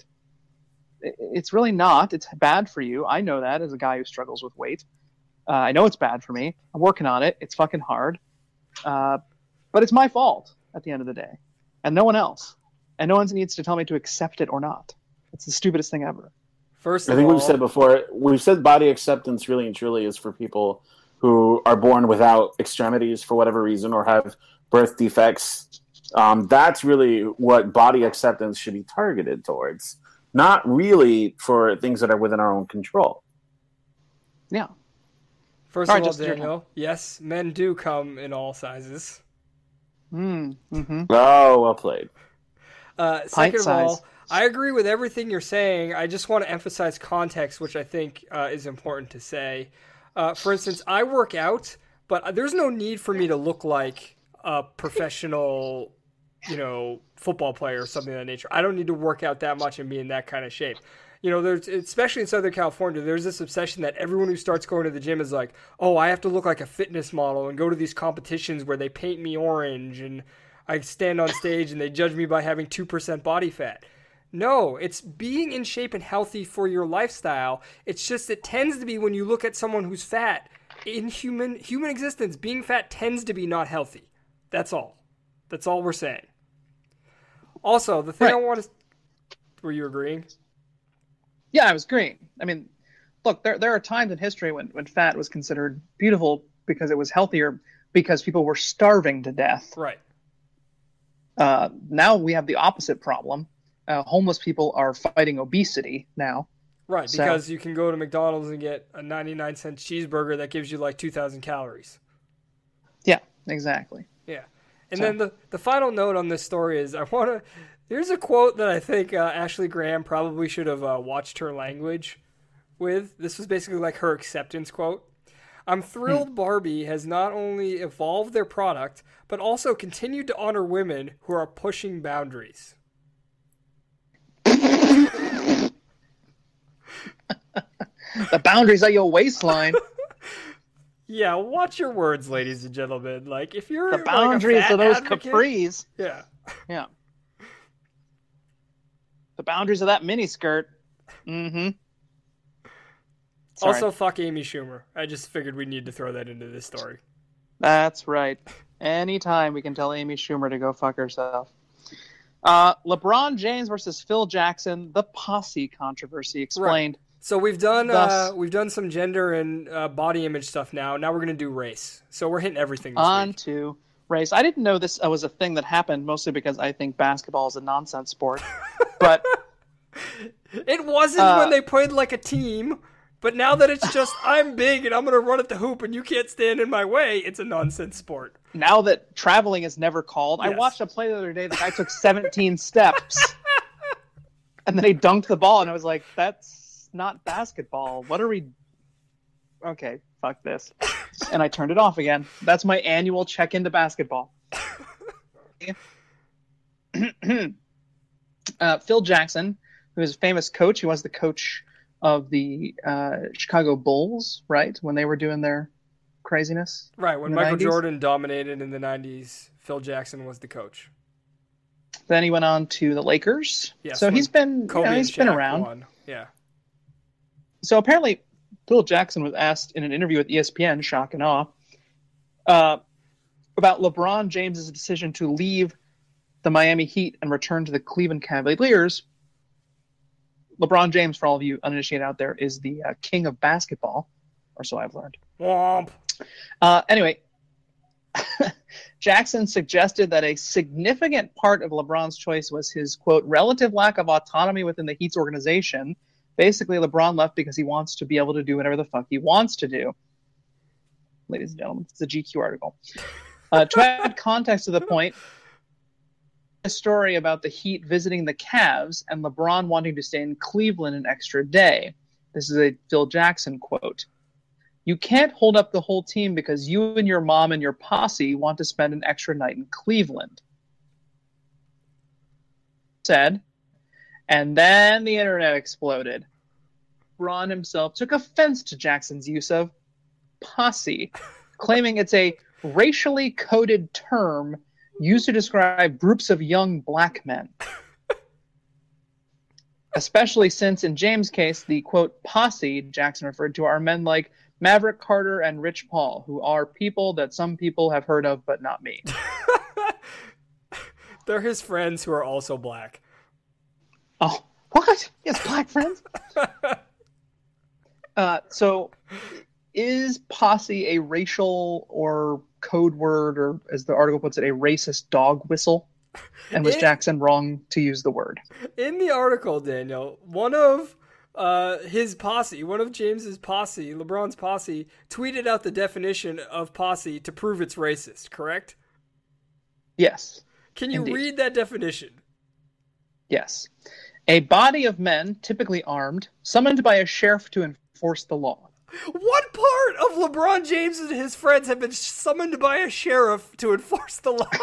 It's really not. It's bad for you. I know that as a guy who struggles with weight. Uh, I know it's bad for me. I'm working on it. It's fucking hard. Uh, but it's my fault at the end of the day. And no one else. And no one needs to tell me to accept it or not. It's the stupidest thing ever. First I of think all, we've said before, we've said body acceptance really and truly is for people who are born without extremities for whatever reason or have birth defects. Um, that's really what body acceptance should be targeted towards. Not really for things that are within our own control. Yeah. First All of right, all, just your Daniel, yes, men do come in all sizes. Mm, mm-hmm. Oh, well played. Uh, Pint second of size. all, I agree with everything you're saying. I just want to emphasize context, which I think uh, is important to say. Uh, for instance, I work out, but there's no need for me to look like a professional, you know, football player or something of that nature. I don't need to work out that much and be in that kind of shape. You know, there's especially in Southern California, there's this obsession that everyone who starts going to the gym is like, oh, I have to look like a fitness model and go to these competitions where they paint me orange and I stand on stage and they judge me by having two percent body fat. No, it's being in shape and healthy for your lifestyle. It's just it tends to be when you look at someone who's fat, in human human existence, being fat tends to be not healthy. That's all. That's all we're saying. Also, the thing Right. I want to... Were you agreeing? Yeah, I was green. I mean, look, there there are times in history when, when fat was considered beautiful because it was healthier because people were starving to death. Right. Uh, now we have the opposite problem. Uh, homeless people are fighting obesity now. Right, So- because you can go to McDonald's and get a ninety-nine cent cheeseburger that gives you like two thousand calories. Yeah, exactly. Yeah. And So- then the, the final note on this story is I want to... There's a quote that I think uh, Ashley Graham probably should have uh, watched her language with. This was basically like her acceptance quote. I'm thrilled Barbie has not only evolved their product, but also continued to honor women who are pushing boundaries. The boundaries are your waistline. Yeah, watch your words, ladies and gentlemen. Like, if you're The like, a boundaries fat are those advocate- capris. Yeah. Yeah. The boundaries of that mini skirt. Mm-hmm. Sorry. Also, fuck Amy Schumer. I just figured we need to throw that into this story. That's right. Anytime we can tell Amy Schumer to go fuck herself. Uh, LeBron James versus Phil Jackson, the posse controversy explained. So we've done Thus- uh, we've done some gender and uh, body image stuff now. Now we're gonna do race. So we're hitting everything this On week. to race. I didn't know this uh, was a thing that happened, mostly because I think basketball is a nonsense sport. But It wasn't Uh, when they played like a team, but now that it's just I'm big and I'm gonna run at the hoop and you can't stand in my way, it's a nonsense sport. now that traveling is never called, I Yes. watched a play the other day. The guy took seventeen steps, and then he dunked the ball, and I was like, "That's not basketball. What are we?" Okay, fuck this, and I turned it off again. That's my annual check into basketball. uh, Phil Jackson, who is a famous coach, who was the coach of the uh, Chicago Bulls, right, when they were doing their craziness. Right, when In the Michael nineties? Jordan dominated in the nineties, Phil Jackson was the coach. Then he went on to the Lakers. Yes, so when he's been, you Kobe know, he's and been Shaq around. won. Yeah. So apparently, Phil Jackson was asked in an interview with E S P N, shock and awe, uh, about LeBron James' decision to leave the Miami Heat and return to the Cleveland Cavaliers. LeBron James, for all of you uninitiated out there, is the uh, king of basketball, or so I've learned. Womp. Uh, anyway, Jackson suggested that a significant part of LeBron's choice was his, quote, relative lack of autonomy within the Heat's organization, Basically, LeBron left because he wants to be able to do whatever the fuck he wants to do. Ladies and gentlemen, it's a G Q article. Uh, to add context to the point, a story about the Heat visiting the Cavs and LeBron wanting to stay in Cleveland an extra day. This is a Phil Jackson quote. You can't hold up the whole team because you and your mom and your posse want to spend an extra night in Cleveland. Said. And then the internet exploded. Ron himself took offense to Jackson's use of posse, claiming it's a racially coded term used to describe groups of young black men. Especially since, in James' case, the, quote, posse Jackson referred to are men like Maverick Carter and Rich Paul, who are people that some people have heard of, but not me. They're his friends who are also black. Oh, what? He has black friends? uh, so, is posse a racial or code word, or as the article puts it, a racist dog whistle? And was it, Jackson wrong to use the word? In the article, Daniel, one of uh, his posse, one of James's posse, LeBron's posse, tweeted out the definition of posse to prove it's racist, correct? Yes. Can you indeed. read that definition? Yes. A body of men, typically armed, summoned by a sheriff to enforce the law. What part of LeBron James and his friends have been summoned by a sheriff to enforce the law?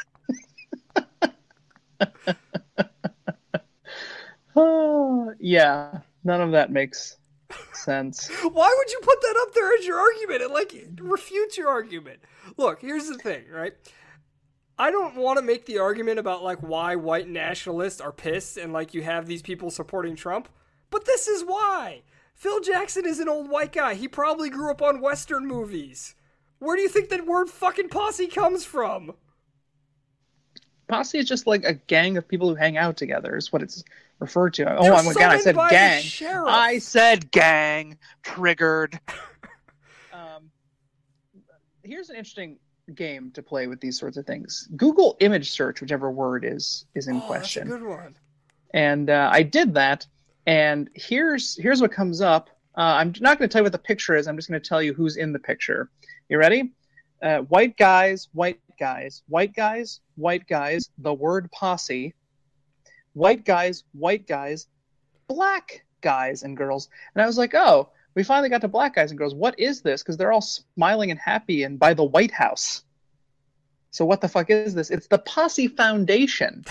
Oh, yeah, none of that makes sense. Why would you put that up there as your argument? It, like, refutes your argument. Look, here's the thing, right? I don't want to make the argument about, like, why white nationalists are pissed and, like, you have these people supporting Trump, but this is why. Phil Jackson is an old white guy. He probably grew up on Western movies. Where do you think that word fucking posse comes from? Posse is just like a gang of people who hang out together, is what it's referred to. They're Oh, I'm again, I summoned said by the gang. sheriff. I said gang. Triggered. um, here's an interesting game to play with these sorts of things. Google image search, whichever word is is in oh, question. That's a good one. And uh, I did that, and here's here's what comes up. Uh, I'm not going to tell you what the picture is. I'm just going to tell you who's in the picture. You ready? Uh, white guys, white guys, white guys, white guys, the word posse, white guys, white guys, black guys and girls. And I was like, oh, we finally got to black guys and girls. What is this? Because they're all smiling and happy and by the White House. So what the fuck is this? It's the Posse Foundation.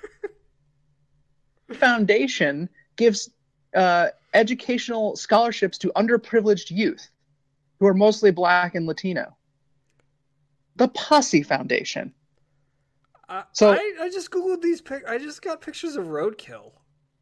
Foundation gives uh, educational scholarships to underprivileged youth who are mostly black and Latino. The Posse Foundation. Uh, So- I, I just googled these. Pic- I just got pictures of roadkill.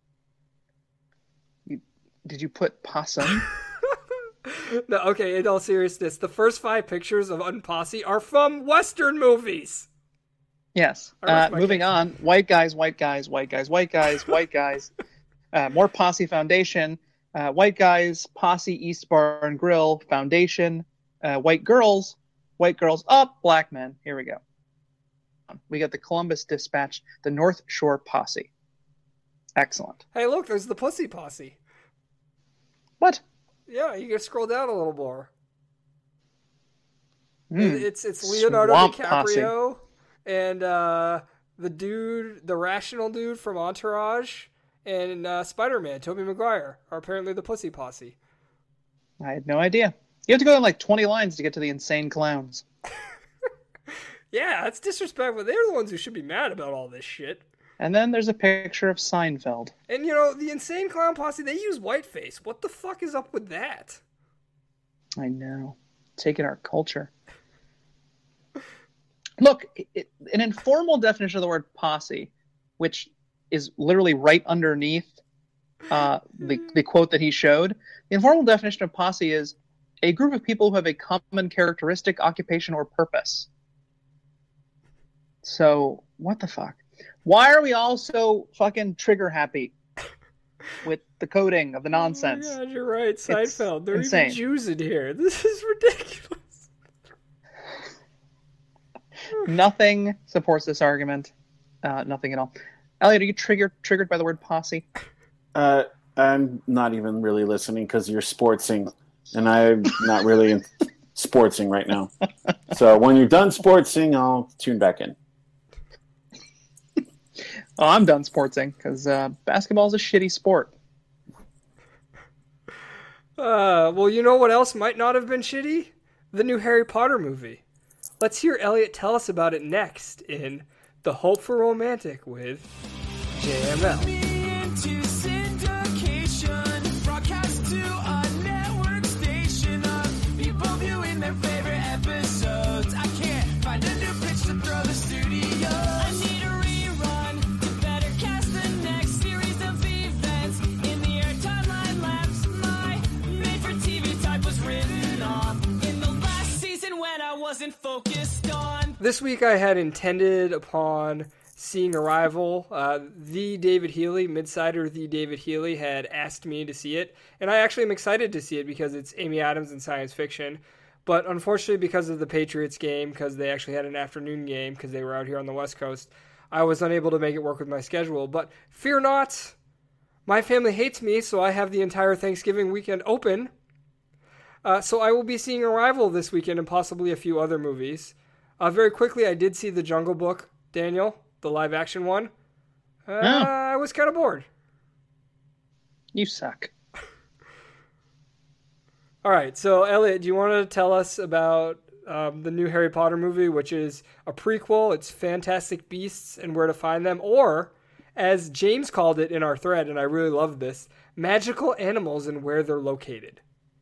Did you put possum? No, okay. In all seriousness, the first five pictures of Unposse are from Western movies. Yes. I rest Uh, my moving case. on. White guys, white guys, white guys, white guys, white guys. Uh, more Posse Foundation. Uh, white guys, Posse East Bar and Grill Foundation. Uh, white girls, white girls up, black men. Here we go. We got the Columbus Dispatch, the North Shore Posse. Excellent. Hey, look, there's the Pussy Posse. What? Yeah, you can scroll down a little more. Hmm. It- It's it's Leonardo Swamp DiCaprio and uh, the dude, the rational dude from Entourage, and uh, Spider-Man, Tobey Maguire, are apparently the Pussy Posse. I had no idea. You have to go in like twenty lines to get to the insane clowns. Yeah, that's disrespectful. They're the ones who should be mad about all this shit. And then there's a picture of Seinfeld. And, you know, the Insane Clown Posse, they use whiteface. What the fuck is up with that? I know. Taking our culture. Look, it, an informal definition of the word posse, which is literally right underneath uh, the, the quote that he showed, the informal definition of posse is a group of people who have a common characteristic, occupation, or purpose. So, what the fuck? Why are we all so fucking trigger happy with the coding of the nonsense? Oh my God, you're right. Seinfeld. There are insane. even Jews in here. This is ridiculous. Nothing supports this argument. Uh, nothing at all. Elliot, are you triggered triggered by the word posse? Uh, I'm not even really listening because you're sportsing, and I'm not really in sportsing right now. So when you're done sportsing, I'll tune back in. Oh, I'm done sportsing because uh, basketball is a shitty sport. Uh, well, you know what else might not have been shitty? The new Harry Potter movie. Let's hear Elliot tell us about it next in The Hope for Romantic with J M L. Into syndication, broadcast to a network station of people viewing their favorite episodes. I can't find a new pitch to throw the studio. I need a rerun to better cast the next series of events. In the air timeline lapse, my made-for-T V type was written off in the last season when I wasn't focused on. This week I had intended upon seeing Arrival. Uh, the David Healy, Midsider the David Healy, had asked me to see it, and I actually am excited to see it because it's Amy Adams in science fiction. But unfortunately, because of the Patriots game, because they actually had an afternoon game, because they were out here on the West Coast, I was unable to make it work with my schedule. But fear not, my family hates me, so I have the entire Thanksgiving weekend open. Uh, so I will be seeing Arrival this weekend and possibly a few other movies. Uh, very quickly, I did see The Jungle Book, Daniel, the live-action one. Uh, Oh. I was kind of bored. You suck. All right, so Elliot, do you want to tell us about um, the new Harry Potter movie, which is a prequel? It's Fantastic Beasts and Where to Find Them, or, as James called it in our thread, and I really love this, Magical Animals and Where They're Located.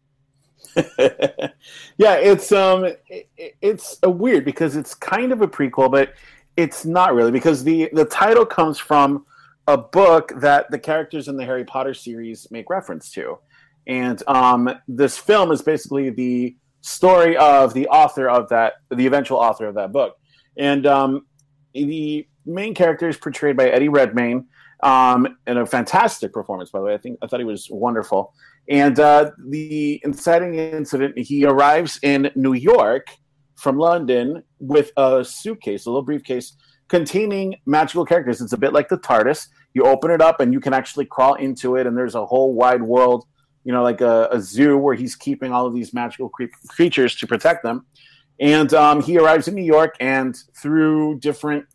Yeah, it's um, it, it's a weird because it's kind of a prequel, but it's not really because the the title comes from a book that the characters in the Harry Potter series make reference to, and um, this film is basically the story of the author of that, the eventual author of that book, and um, the main character is portrayed by Eddie Redmayne, um, in a fantastic performance, by the way. I think I thought he was wonderful. And uh, the inciting incident, he arrives in New York from London with a suitcase, a little briefcase, containing magical characters. It's a bit like the TARDIS. You open it up and you can actually crawl into it, and there's a whole wide world, you know, like a, a zoo where he's keeping all of these magical cre- creatures to protect them. And um, he arrives in New York, and through different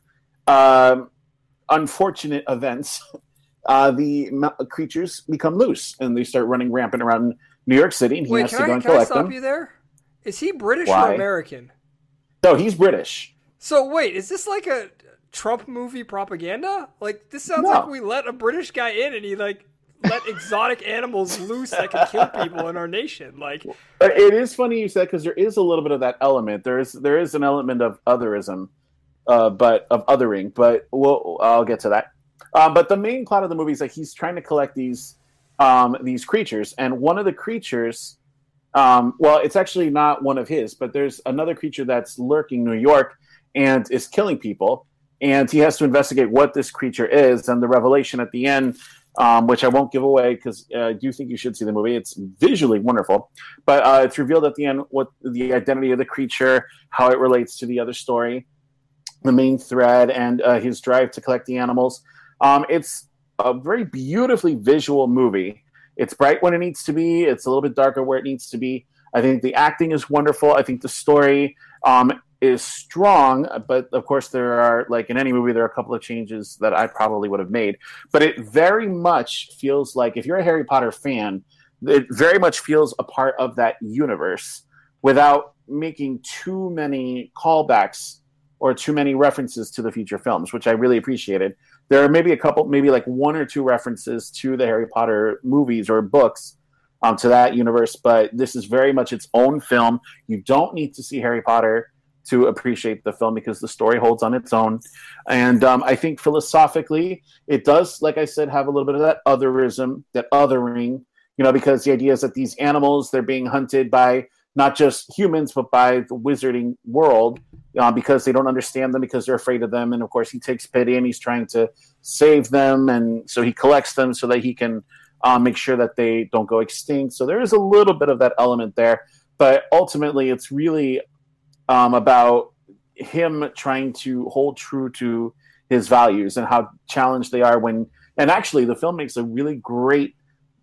uh, unfortunate events, Uh, the ma- creatures become loose and they start running rampant around New York City, and he Wait, has can to I, go and can I collect stop them. you there? Is he British Why? or American? No, he's British. So wait, is this like a Trump movie propaganda? Like, this sounds No. like we let a British guy in and he like let exotic animals loose that can kill people in our nation. Like, But it is funny you said, because there is a little bit of that element. There is there is an element of otherism, uh, but of othering. But we'll I'll get to that. Uh, but the main plot of the movie is that he's trying to collect these um, these creatures, and one of the creatures, um, well, it's actually not one of his, but there's another creature that's lurking in New York and is killing people, and he has to investigate what this creature is. And the revelation at the end, um, which I won't give away because uh, I do think you should see the movie. It's visually wonderful, but uh, it's revealed at the end what the identity of the creature, how it relates to the other story, the main thread, and uh, his drive to collect the animals. Um, it's a very beautifully visual movie. It's bright when it needs to be. It's a little bit darker where it needs to be. I think the acting is wonderful. I think the story um, is strong, but of course there are, like in any movie, there are a couple of changes that I probably would have made. But it very much feels like, if you're a Harry Potter fan, it very much feels a part of that universe without making too many callbacks or too many references to the future films, which I really appreciated. There are maybe a couple, maybe like one or two references to the Harry Potter movies or books, um, to that universe, but this is very much its own film. You don't need to see Harry Potter to appreciate the film because the story holds on its own. And um, I think philosophically, it does, like I said, have a little bit of that otherism, that othering, you know, because the idea is that these animals, they're being hunted by not just humans, but by the wizarding world, uh, because they don't understand them, because they're afraid of them. And of course, he takes pity and he's trying to save them. And so he collects them so that he can uh, make sure that they don't go extinct. So there is a little bit of that element there. But ultimately, it's really um, about him trying to hold true to his values and how challenged they are when. And actually, the film makes a really great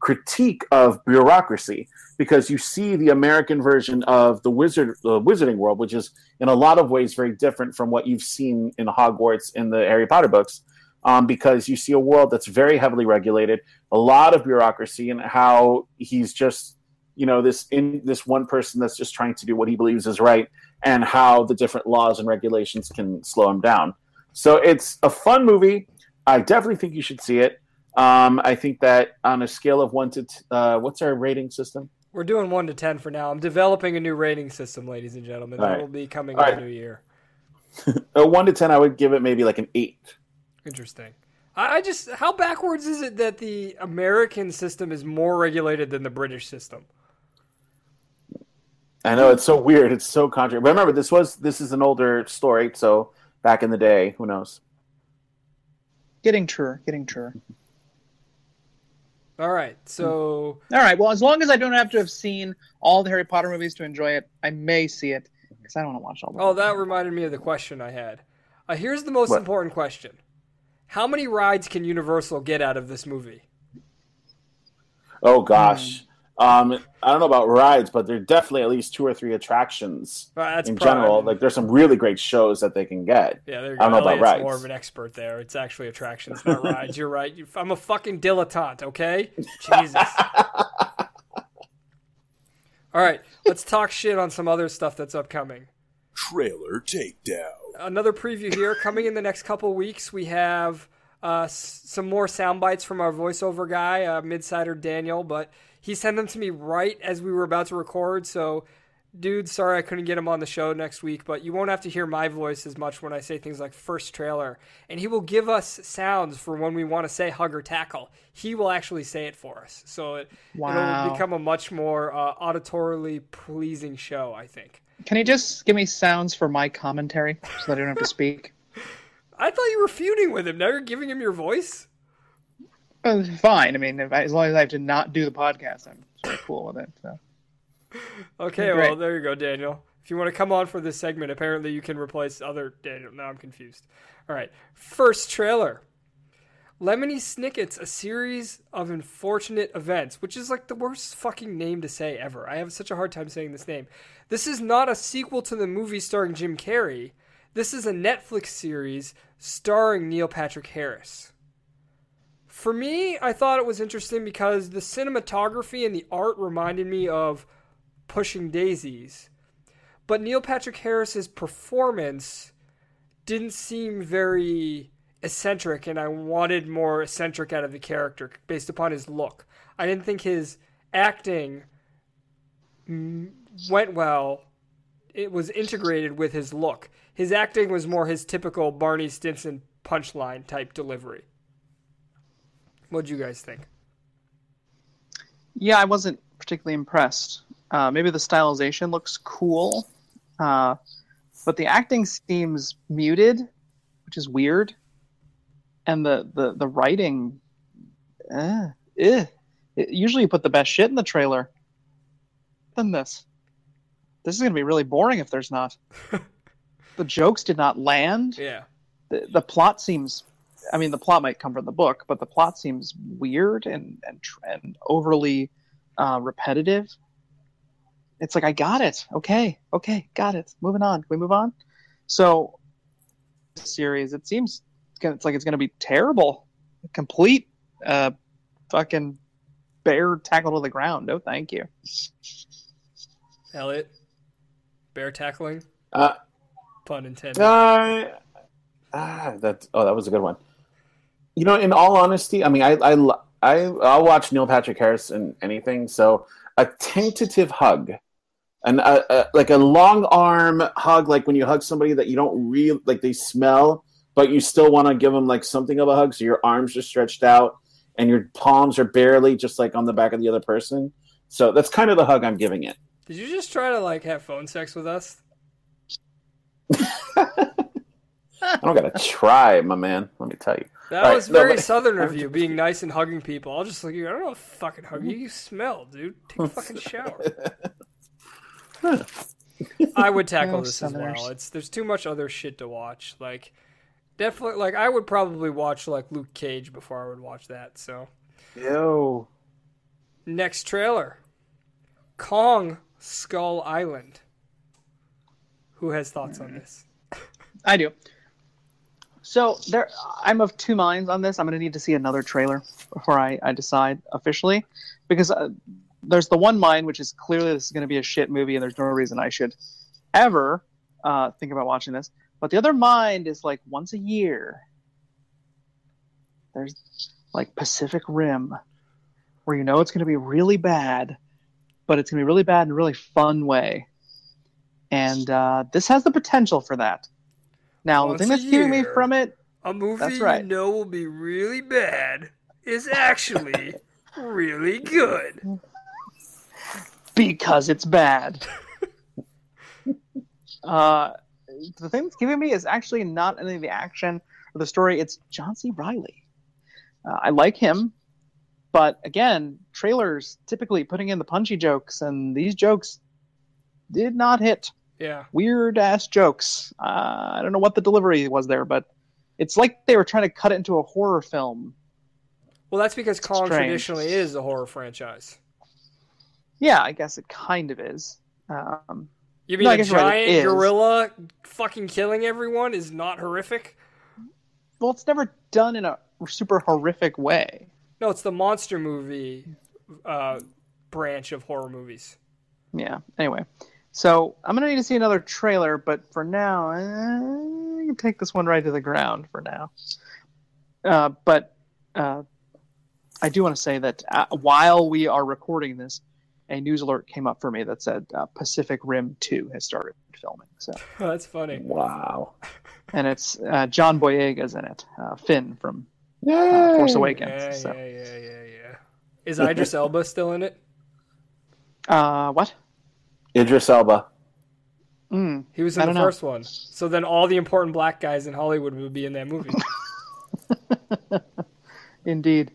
critique of bureaucracy, because you see the American version of the wizard, the Wizarding World, which is in a lot of ways very different from what you've seen in Hogwarts in the Harry Potter books, um, because you see a world that's very heavily regulated, a lot of bureaucracy, and how he's just, you know, this in this one person that's just trying to do what he believes is right, and how the different laws and regulations can slow him down. So it's a fun movie. I definitely think you should see it. Um, I think that on a scale of one to t- uh, what's our rating system? We're doing one to ten for now. I'm developing a new rating system, ladies and gentlemen. All That right. will be coming All in right. the new year. A one to ten, I would give it maybe like an eight. Interesting. I, I just, how backwards is it that the American system is more regulated than the British system? I know, it's so weird. It's so contrary. But remember, this was this is an older story, so back in the day, who knows? Getting truer, getting truer. All right, so All right. Well, as long as I don't have to have seen all the Harry Potter movies to enjoy it, I may see it because I don't want to watch all the. oh, that reminded me of the question I had. Uh, here's the most What? important question: how many rides can Universal get out of this movie? Oh gosh, um, I don't know about rides, but there are definitely at least two or three attractions Uh, that's in probably- general. Like, there's some really great shows that they can get. Yeah, there you I don't go. know about Elliot's rides. more of an expert there. It's actually attractions, not rides. You're right. You- I'm a fucking dilettante, okay? Jesus. All right, let's talk shit on some other stuff that's upcoming. Trailer takedown. Another preview here. Coming in the next couple weeks, we have uh, s- some more sound bites from our voiceover guy, uh, Midsider Daniel, but he sent them to me right as we were about to record, so dude, sorry I couldn't get him on the show next week, but you won't have to hear my voice as much when I say things like first trailer. And he will give us sounds for when we want to say hug or tackle. He will actually say it for us. So it, Wow. it'll become a much more uh, auditorily pleasing show, I think. Can you just give me sounds for my commentary so that I don't have to speak? I thought you were feuding with him. Now you're giving him your voice? Uh, fine. I mean, if I, as long as I have to not do the podcast, I'm sort of cool with it. So. Okay, Great. well, there you go, Daniel. If you want to come on for this segment, apparently you can replace other Daniel. Now I'm confused. All right, first trailer. Lemony Snicket's A Series of Unfortunate Events, which is like the worst fucking name to say ever. I have such a hard time saying this name. This is not a sequel to the movie starring Jim Carrey. This is a Netflix series starring Neil Patrick Harris. For me, I thought it was interesting because the cinematography and the art reminded me of Pushing Daisies. But Neil Patrick Harris's performance didn't seem very eccentric, and I wanted more eccentric out of the character based upon his look. I didn't think his acting mm, went well. It was integrated with his look. His acting was more his typical Barney Stinson punchline type delivery. What'd you guys think? Yeah, I wasn't particularly impressed. Uh, maybe the stylization looks cool, uh, but the acting seems muted, which is weird. And the the the writing, uh, eh. It, usually you put the best shit in the trailer. Than this, this is going to be really boring if there's not. The jokes did not land. Yeah. The, the plot seems. I mean, the plot might come from the book, but the plot seems weird and and, and overly uh, repetitive. It's like, I got it. Okay, okay, got it. Moving on. Can we move on? So, this series, it seems it's, gonna, it's like it's going to be terrible. Complete uh, fucking bear tackle to the ground. No, thank you. Elliot? Bear tackling? Uh, Pun intended. uh, ah, that oh, that was a good one. You know, in all honesty, I mean, I I I I'll watch Neil Patrick Harris in anything. So a tentative hug, and a, a, like a long arm hug, like when you hug somebody that you don't really like, they smell, but you still want to give them like something of a hug. So your arms are stretched out and your palms are barely just like on the back of the other person. So that's kind of the hug I'm giving it. Did you just try to like have phone sex with us? I don't gotta try, my man. Let me tell you. That All right, was no, very but- southern of you, being nice and hugging people. I'll just look at you. I don't know if fucking hug you. You smell, dude. Take a fucking shower. I would tackle Oh, this as Southerners. well. It's there's too much other shit to watch. Like definitely, like I would probably watch like Luke Cage before I would watch that. So Yo. Next trailer. Kong Skull Island. Who has thoughts on this? I do. So there, I'm of two minds on this. I'm going to need to see another trailer before I, I decide officially, because uh, there's the one mind which is clearly this is going to be a shit movie, and there's no reason I should ever uh, think about watching this. But the other mind is like once a year, there's like Pacific Rim, where you know it's going to be really bad, but it's going to be really bad in a really fun way. And uh, this has the potential for that. Now, Once the thing a that's keeping me year, from it, A movie That's right. you know will be really bad is actually really good. because it's bad. uh, the thing that's giving me is actually not any of the action or the story. It's John C. Reilly. Uh, I like him, but again, trailers typically putting in the punchy jokes, and these jokes did not hit. Yeah. Weird ass jokes. Uh, I don't know what the delivery was there, but it's like they were trying to cut it into a horror film. Well, that's because Kong Strange. traditionally is a horror franchise. Yeah, I guess it kind of is. Um, You mean No, I a guess you're right, giant it is. gorilla fucking killing everyone is not horrific? well, it's never done in a super horrific way. No, it's the monster movie uh, branch of horror movies. Yeah. Anyway, so I'm gonna need to see another trailer, but for now, uh, you can take this one right to the ground for now. Uh, but uh, I do want to say that uh, while we are recording this, a news alert came up for me that said uh, Pacific Rim two has started filming. So, That's funny. Wow. and it's uh, John Boyega's in it, uh, Finn from uh, Yay! Force Awakens. Yeah, so, yeah, yeah, yeah, yeah. Is Idris Elba still in it? uh, what? Idris Elba. Mm, He was I in the don't know. first one. So then all the important black guys in Hollywood would be in that movie. indeed.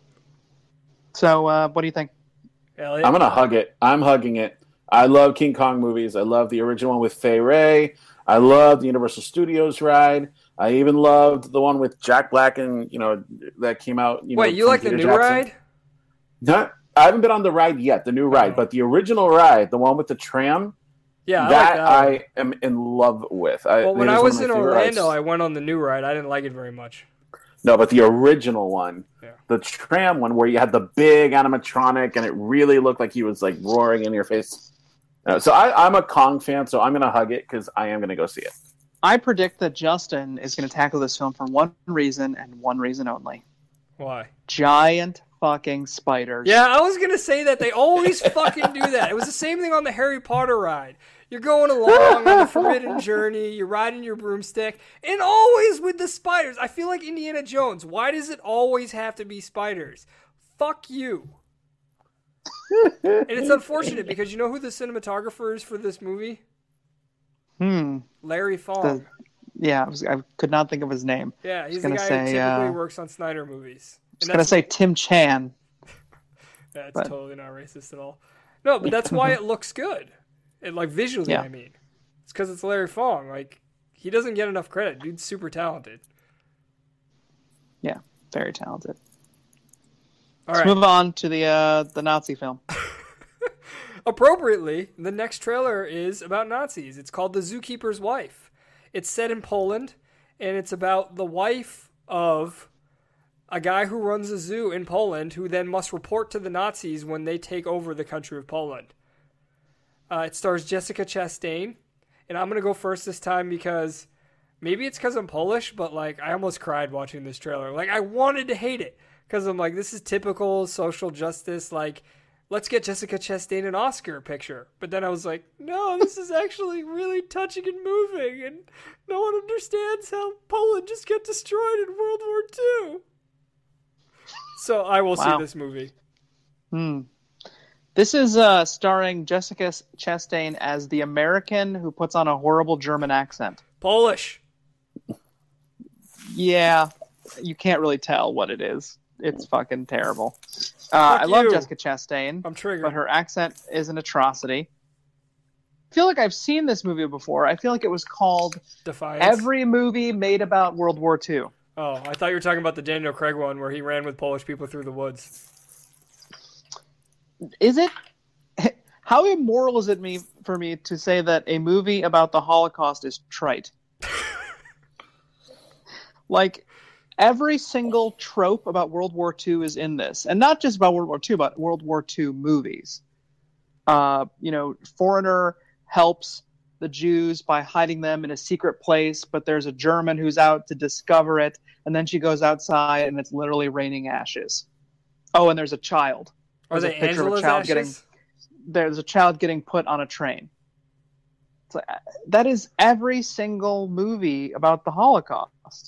So, uh, what do you think? Elliot? I'm gonna hug it. I'm hugging it. I love King Kong movies. I love the original one with Fay Ray. I love the Universal Studios ride. I even loved the one with Jack Black and you know that came out. You Wait, know, you from like the Peter new Jackson. ride? Not, I haven't been on the ride yet. The new ride, Oh. but the original ride, the one with the tram, Yeah, I that, like that. one. I am in love with. I, Well, when it I is one was of in my favorite Orlando, rides. I went on the new ride. I didn't like it very much. No, but the original one, Yeah. the tram one, where you had the big animatronic and it really looked like he was like roaring in your face. Uh, so I, I'm a Kong fan, so I'm gonna hug it because I am gonna go see it. I predict that Justin is going to tackle this film for one reason and one reason only. Why? Giant fucking spiders. Yeah, I was gonna say that they always fucking do that. It was the same thing on the Harry Potter ride. You're going along on the Forbidden Journey, you're riding your broomstick, and always with the spiders. I feel like Indiana Jones. Why does it always have to be spiders? Fuck you. And it's unfortunate because you know who the cinematographer is for this movie? Hmm. Larry Fong. The- Yeah, I, was, I could not think of his name. yeah, he's the gonna guy say, who typically uh, works on Snyder movies. I And was going to that's, say Tim Chan. that's but- totally not racist at all. No, but that's why it looks good. It, like visually, Yeah. I mean. It's because it's Larry Fong. Like, he doesn't get enough credit. Dude's super talented. Yeah, very talented. All Let's right. move on to the uh, the Nazi film. Appropriately, the next trailer is about Nazis. It's called The Zookeeper's Wife. It's set in Poland, and it's about the wife of a guy who runs a zoo in Poland who then must report to the Nazis when they take over the country of Poland. Uh, it stars Jessica Chastain, and I'm going to go first this time because maybe it's because I'm Polish, but like I almost cried watching this trailer. Like I wanted to hate it because I'm like, this is typical social justice, like, let's get Jessica Chastain an Oscar picture. But then I was like, no, this is actually really touching and moving, and no one understands how Poland just got destroyed in World War Two. So I will Wow. see this movie. Hmm. This is uh, starring Jessica Chastain as the American who puts on a horrible German accent. Polish. Yeah, you can't really tell what it is. It's fucking terrible. Uh, Fuck I love you. Jessica Chastain, I'm triggered. but her accent is an atrocity. I feel like I've seen this movie before. I feel like it was called Defiance. Every Movie Made About World War Two. Oh, I thought you were talking about the Daniel Craig one where he ran with Polish people through the woods. is it? How immoral is it me for me to say that a movie about the Holocaust is trite? Like, every single trope about World War Two is in this, and not just about World War Two, but World War Two movies. Uh, you know, foreigner helps the Jews by hiding them in a secret place, but there's a German who's out to discover it, and then she goes outside, and it's literally raining ashes. Oh, and there's a child. Are There's they a picture Angela's of a child ashes? getting. There's a child getting put on a train. So, uh, that is every single movie about the Holocaust.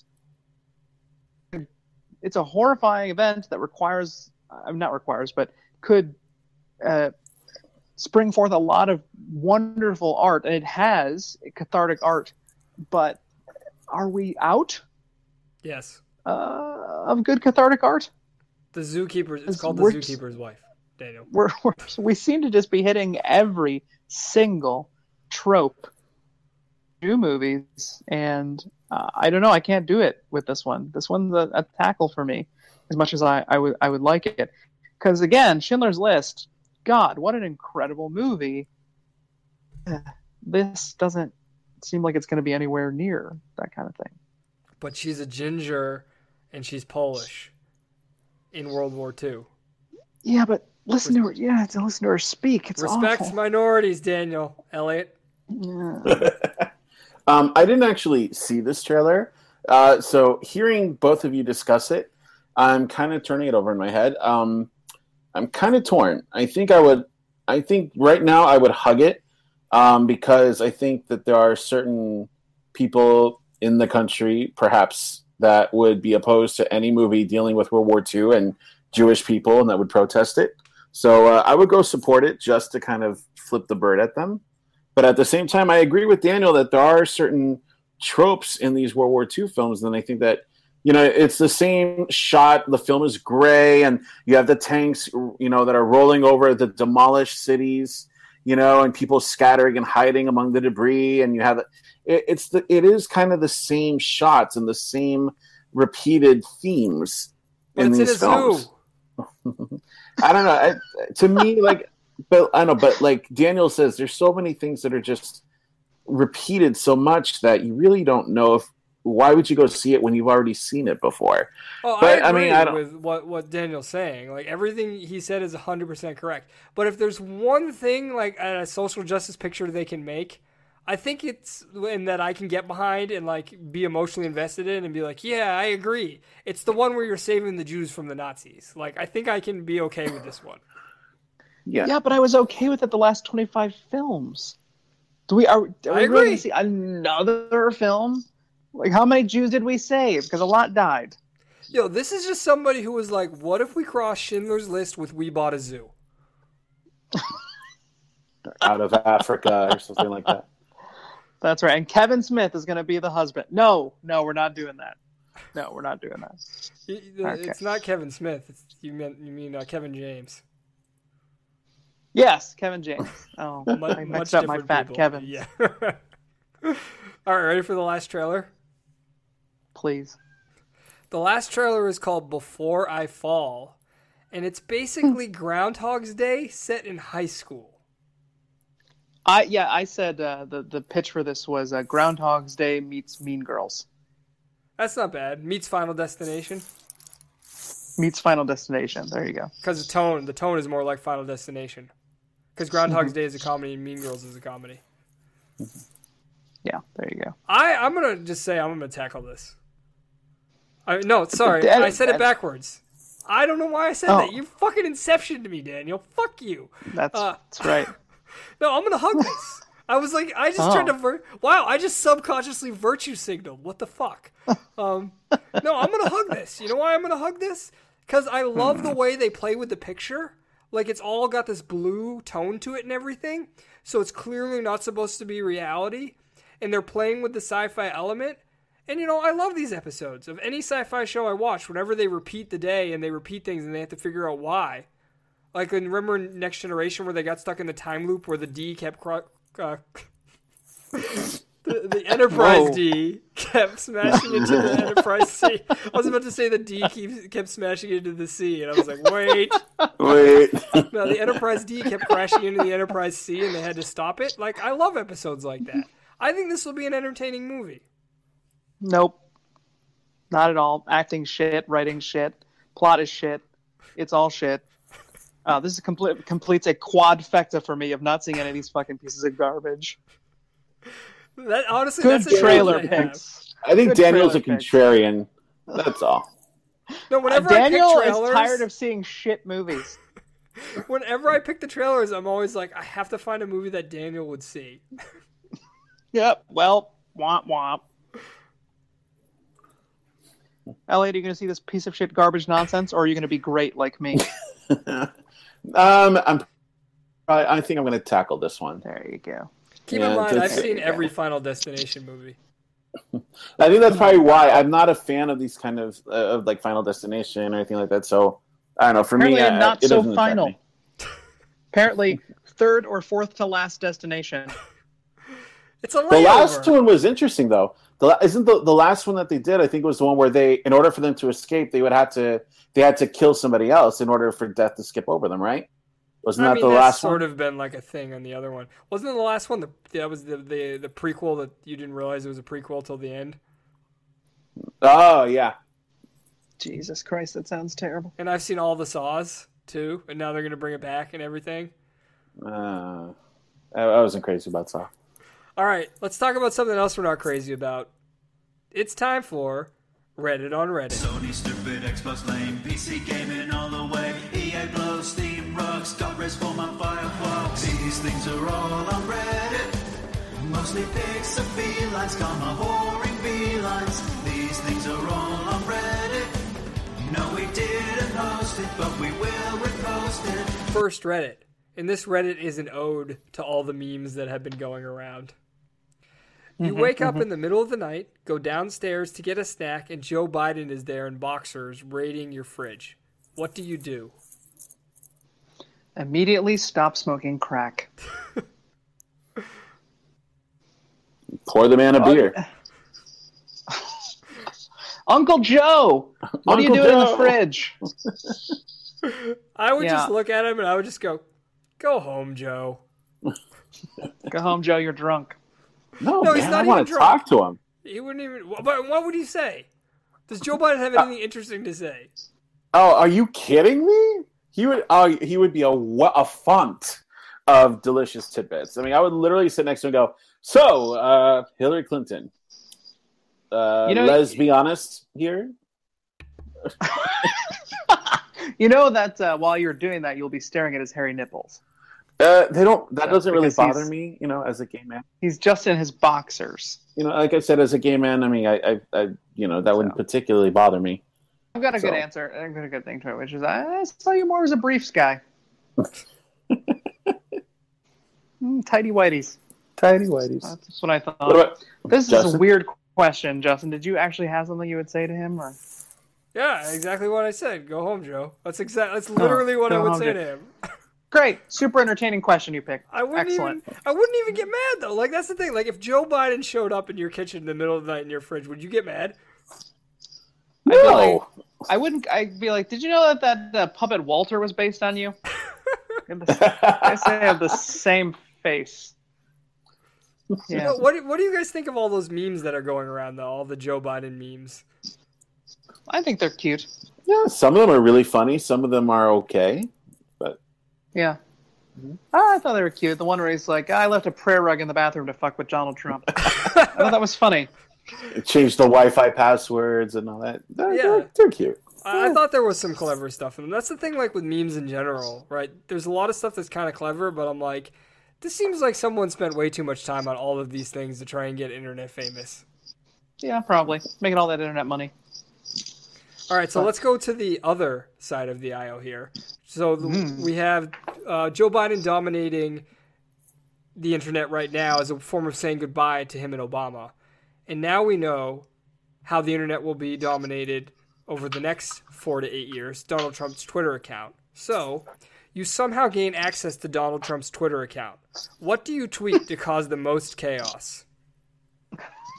It's a horrifying event that requires, uh, not requires, but could uh, spring forth a lot of wonderful art, and it has cathartic art. But are we out Yes. uh, of good cathartic art? The Zookeeper. It's It's- called The we're- Zookeeper's Wife, Daniel. We're, we're we seem to just be hitting every single trope Jew movies, and uh, I don't know. I can't do it with this one. This one's a, a tackle for me, as much as I, I would I would like it. Because again, Schindler's List. God, what an incredible movie! This doesn't seem like it's going to be anywhere near that kind of thing. But she's a ginger, and she's Polish. In World War Two. Yeah, but listen to her. Yeah, to listen to her speak. It's Respect awful. minorities, Daniel. Elliot. Yeah. um, I didn't actually see this trailer, uh, so hearing both of you discuss it, I'm kind of turning it over in my head. Um, I'm kind of torn. I think I would. I think right now I would hug it um, because I think that there are certain people in the country, perhaps, that would be opposed to any movie dealing with World War Two and Jewish people, and that would protest it. So uh, I would go support it just to kind of flip the bird at them. But at the same time, I agree with Daniel that there are certain tropes in these World War Two films, and I think that, you know, it's the same shot. The film is gray, and you have the tanks, you know, that are rolling over the demolished cities, you know, and people scattering and hiding among the debris, and you have it, it's the it is kind of the same shots and the same repeated themes But in it's these in a films. zoo. I don't know. I, to me, like, but I know, but like Daniel says, there's so many things that are just repeated so much that you really don't know if. Why would you go see it when you've already seen it before? Oh, But, I I agree mean, I don't- with what, what Daniel's saying. Like, everything he said is one hundred percent correct. But if there's one thing, like, a social justice picture they can make, I think it's in that I can get behind and, like, be emotionally invested in and be like, yeah, I agree. It's the one where you're saving the Jews from the Nazis. Like, I think I can be okay with this one. Yeah. Yeah, but I was okay with it the last twenty-five films. Do we are, are we I really agree. going to see another film? Like, how many Jews did we save? Because a lot died. Yo, this is just somebody who was like, what if we cross Schindler's List with We Bought a Zoo? Out of Africa or something like that. That's right. And Kevin Smith is going to be the husband. No, no, we're not doing that. No, we're not doing that. Y- Okay. It's not Kevin Smith. It's, you meant you mean uh, Kevin James. Yes, Kevin James. Oh, Mu- I much mixed up my different fat people. Kevin. Yeah. All right, ready for the last trailer? Please. The last trailer is called Before I Fall, and it's basically Groundhog's Day set in high school. I yeah, I said uh, the the pitch for this was uh, Groundhog's Day meets Mean Girls That's not bad. Meets Final Destination, meets Final Destination. There you go. because the tone the tone is more like Final Destination. Because Groundhog's Day is a comedy and Mean Girls is a comedy. Yeah, there you go. I I'm gonna just say I'm gonna tackle this. I no, sorry, That- I said it that- backwards. I don't know why I said Oh. that. You fucking inception to me, Daniel. Fuck you. That's Uh, that's right. No, I'm gonna hug this. I was like, I just Oh. tried to vir- wow, I just subconsciously virtue signaled. What the fuck? Um, no, I'm gonna hug this. You know why I'm gonna hug this? Because I love the way they play with the picture. Like, it's all got this blue tone to it and everything. So it's clearly not supposed to be reality. And they're playing with the sci-fi element. And, you know, I love these episodes. Of any sci-fi show I watch, whenever they repeat the day and they repeat things and they have to figure out why. Like, in, remember in Next Generation where they got stuck in the time loop where the D kept... Cro- uh, the, the Enterprise Whoa. D kept smashing into the Enterprise C. I was about to say the D keeps, kept smashing into the C, and I was like, wait. Wait. No, the Enterprise D kept crashing into the Enterprise C, and they had to stop it. Like, I love episodes like that. I think this will be an entertaining movie. Nope. Not at all. Acting shit, writing shit, plot is shit. It's all shit. Uh, this is complete, completes a quadfecta for me of not seeing any of these fucking pieces of garbage. That honestly, Good that's a trailer challenge I have. picks. I think Good Daniel's a trailer picks. contrarian. That's all. No, Uh, whenever Daniel I pick is trailers, tired of seeing shit movies. whenever I pick the trailers, I'm always like, I have to find a movie that Daniel would see. Yep. Well, womp womp. Elliot, are you going to see this piece of shit garbage nonsense, or are you going to be great like me? um, I'm. I, I think I'm going to tackle this one. There you go. Keep Yeah, in mind, I've it's- seen every Final Destination movie. I think that's probably why I'm not a fan of these kind of uh, of like Final Destination or anything like that. So I don't know. For Apparently, me, I'm uh, not it so doesn't attract final. me. Apparently, third or fourth to last destination. It's a The layover. last one was interesting, though. The, la- isn't the, the last one that they did? I think it was the one where they, in order for them to escape, they would have to they had to kill somebody else in order for death to skip over them, right? Wasn't I that mean, the that's last sort one? of been like a thing on the other one. Wasn't the last one the that was the, the the prequel that you didn't realize it was a prequel till the end? Oh yeah, Jesus Christ, that sounds terrible. And I've seen all the Saws too, and now they're gonna bring it back and everything. uh, I, I wasn't crazy about Saw. All right, let's talk about something else we're not crazy about. It's time for Reddit on Reddit. Sony stupid, Xbox lame, P C gaming all the way. E A blow, Steam rocks, got Respawn on Firefox. These things are all on Reddit. Mostly pics of felines, comma whoring felines. These things are all on Reddit. No, we didn't host it, but we will repost it. First Reddit, and this Reddit is an ode to all the memes that have been going around. You wake up in the middle of the night, go downstairs to get a snack, and Joe Biden is there in boxers raiding your fridge. What do you do? Immediately stop smoking crack. Pour the man a beer. Uncle Joe, what are you Uncle doing in the Joe. fridge? I would Yeah. just look at him and I would just go, "Go home, Joe." Go home, Joe. You're drunk. No, No, he's man, not I even want to drunk. talk to him. He wouldn't even. But what would he say? Does Joe Biden have anything interesting to say? Oh, are you kidding me? He would. Oh, he would be a wa- a font of delicious tidbits. I mean, I would literally sit next to him and go, "So, uh, Hillary Clinton. Uh, You know- let's be honest here. You know that uh, while you're doing that, you'll be staring at his hairy nipples. Uh, they don't. That So, doesn't really because bother he's- me, you know, as a gay man. He's just in his boxers. You know, like I said, as a gay man, I mean, I, I, I you know, that wouldn't particularly bother me. I've got a good So- answer. I've got a good thing to it, which is I saw you more as a briefs guy. Mm, tidy whities. Tidy whities. That's what I thought. What about This is a Justin? weird question, Justin. Did you actually have something you would say to him? Or? Yeah, exactly what I said. Go home, Joe. That's exact. That's literally what I go would home, say Joe. to him. Great, super entertaining question you picked. I wouldn't Excellent. even. I wouldn't even get mad though. Like that's the thing. Like if Joe Biden showed up in your kitchen in the middle of the night in your fridge, would you get mad? No. I wouldn't. I'd be like, did you know that that uh, puppet Walter was based on you? They have the- I guess they have the same face. Yeah. What, what do- What do you guys think of all those memes that are going around though? All the Joe Biden memes. I think they're cute. Yeah, some of them are really funny. Some of them are okay. But Yeah. Ah, I thought they were cute. The one where he's like, I left a prayer rug in the bathroom to fuck with Donald Trump. I thought that was funny. change the Wi-Fi passwords and all that. They're, Yeah. they're, they're cute. I, I thought there was some clever stuff in them. That's the thing, like with memes in general, right? There's a lot of stuff that's kind of clever, but I'm like, this seems like someone spent way too much time on all of these things to try and get internet famous. Yeah, probably. Making all that internet money. All right, so let's go to the other side of the aisle here. So the, we have uh, Joe Biden dominating the internet right now as a form of saying goodbye to him and Obama. And now we know how the internet will be dominated over the next four to eight years, Donald Trump's Twitter account. So you somehow gain access to Donald Trump's Twitter account. What do you tweet to cause the most chaos?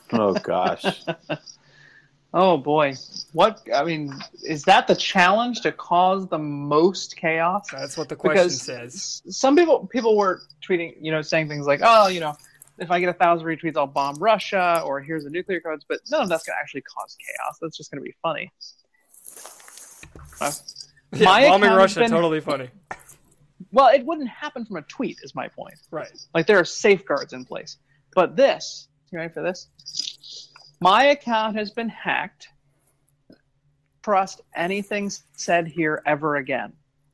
Oh gosh. Oh boy, what I mean is that the challenge to cause the most chaos? That's what the question Because says. s- some people people were tweeting, you know, saying things like, "Oh, you know, if I get a thousand retweets, I'll bomb Russia," or "Here's the nuclear codes." But none of that's going to actually cause chaos. That's just going to be funny. Uh, Yeah, my bombing account has Russia, been- totally funny. Well, it wouldn't happen from a tweet, is my point. Right. Like there are safeguards in place. But this, you ready for this? My account has been hacked. Trust anything said here ever again.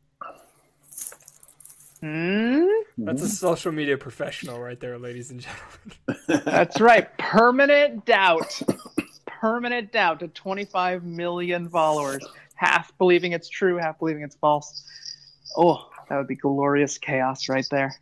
Hmm? That's a social media professional right there, ladies and gentlemen. That's right. Permanent doubt. Permanent doubt to twenty-five million followers. Half believing it's true, half believing it's false. Oh, that would be glorious chaos right there.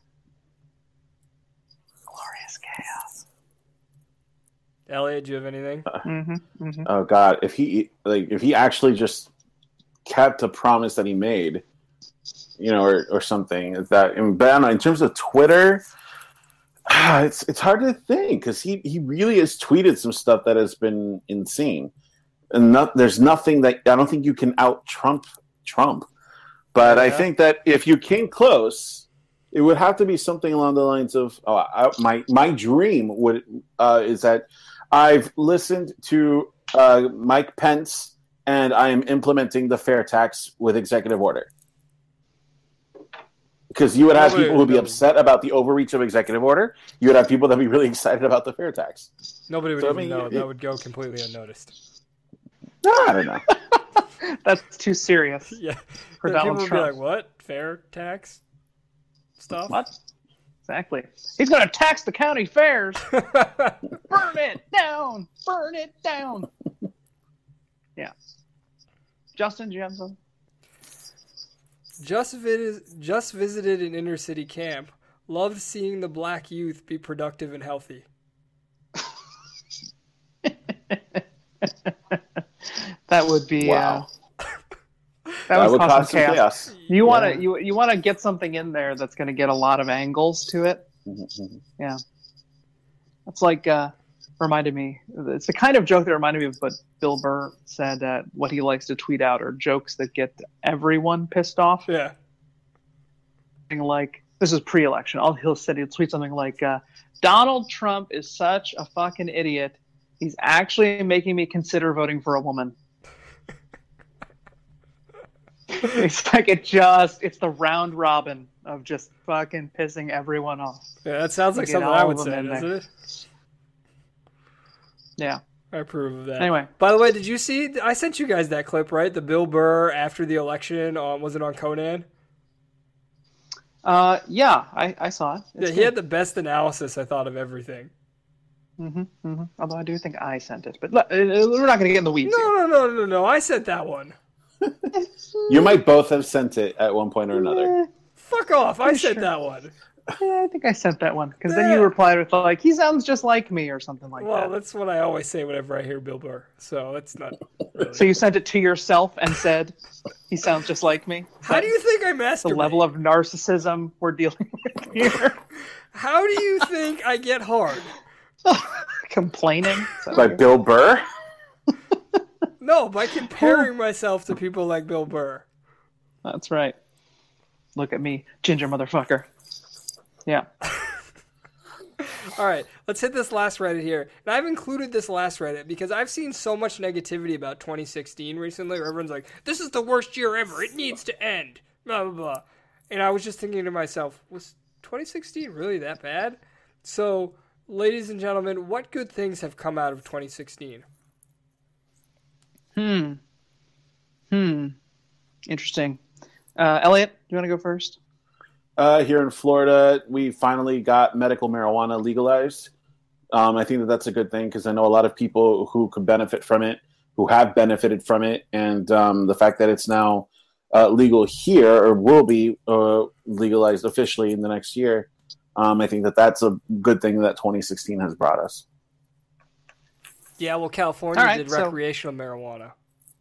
Glorious chaos. Elliot, do you have anything? Mm-hmm, mm-hmm. Oh God, if he like if he actually just kept a promise that he made, you know, or, or something, is that? But I don't know, in terms of Twitter, it's it's hard to think because he he really has tweeted some stuff that has been insane, and not, there's nothing that I don't think you can out Trump Trump. But Yeah. I think that if you came close, it would have to be something along the lines of oh, I, my my dream would uh, is that I've listened to uh, Mike Pence and I am implementing the fair tax with executive order. Because you would have Nobody- people who would be nobody- upset about the overreach of executive order. You would have people that would be really excited about the fair tax. Nobody would So, I even mean, know. it- That would go completely unnoticed. I don't know. That's too serious Yeah. for Then Donald people Trump. would be like, what? Fair tax stuff? What? Exactly. He's going to tax the county fairs. Burn it down. Burn it down. Yeah. Justin, do you have some? Just, vis- just visited an inner city camp. Loved seeing the black youth be productive and healthy. That would be. Wow. Uh, that, That would cause, some some chaos. chaos. You want to Yeah. you you want to get something in there that's going to get a lot of angles to it. Mhm. Yeah. It's like uh, reminded me. It's the kind of joke that reminded me of what Bill Burr said. Uh, what he likes to tweet out are jokes that get everyone pissed off. Yeah. Something like this is pre-election. All he'll said he'll tweet something like, uh, "Donald Trump is such a fucking idiot. He's actually making me consider voting for a woman." It's like it just it's the round robin of just fucking pissing everyone off. Yeah, that sounds like Get something all I of would them say, in doesn't there. it? Yeah. I approve of that. Anyway. By the way, did you see? I sent you guys that clip, right? The Bill Burr after the election. On, was it on Conan? Uh, yeah, I, I saw it. Yeah, he had the best analysis, I thought, of everything. Mm-hmm, mm-hmm. Although I do think I sent it, but look, uh, we're not going to get in the weeds. No, no, no, no, no. I sent that one. You might both have sent it at one point or another. here. Fuck off. I Pretty sent sure. that one. Yeah, I think I sent that one because then Yeah. you replied with like, "He sounds just like me" or something like Well, that. that's what I always say whenever I hear Bill Burr. So it's not really. So you sent it to yourself and said, "He sounds just like me." How do you think I the masturbate? level of narcissism we're dealing with here? How do you think I get hard? Complaining. So- By Bill Burr? No, by comparing myself to people like Bill Burr. That's right. Look at me, ginger motherfucker. Yeah. All right, let's hit this last Reddit here. And I've included this last Reddit because I've seen so much negativity about twenty sixteen recently where everyone's like, this is the worst year ever. It needs to end. Blah, blah, blah. And I was just thinking to myself, was twenty sixteen really that bad? So, ladies and gentlemen, what good things have come out of twenty sixteen? Hmm. Hmm. Interesting. Uh, Elliot, do you want to go first? Uh, here in Florida, we finally got medical marijuana legalized. Um, I think that that's a good thing because I know a lot of people who could benefit from it, who have benefited from it, and um, the fact that it's now uh, legal here or will be uh, legalized officially in the next year, um, I think that that's a good thing that twenty sixteen has brought us. Yeah, well, California All right, did so- recreational marijuana.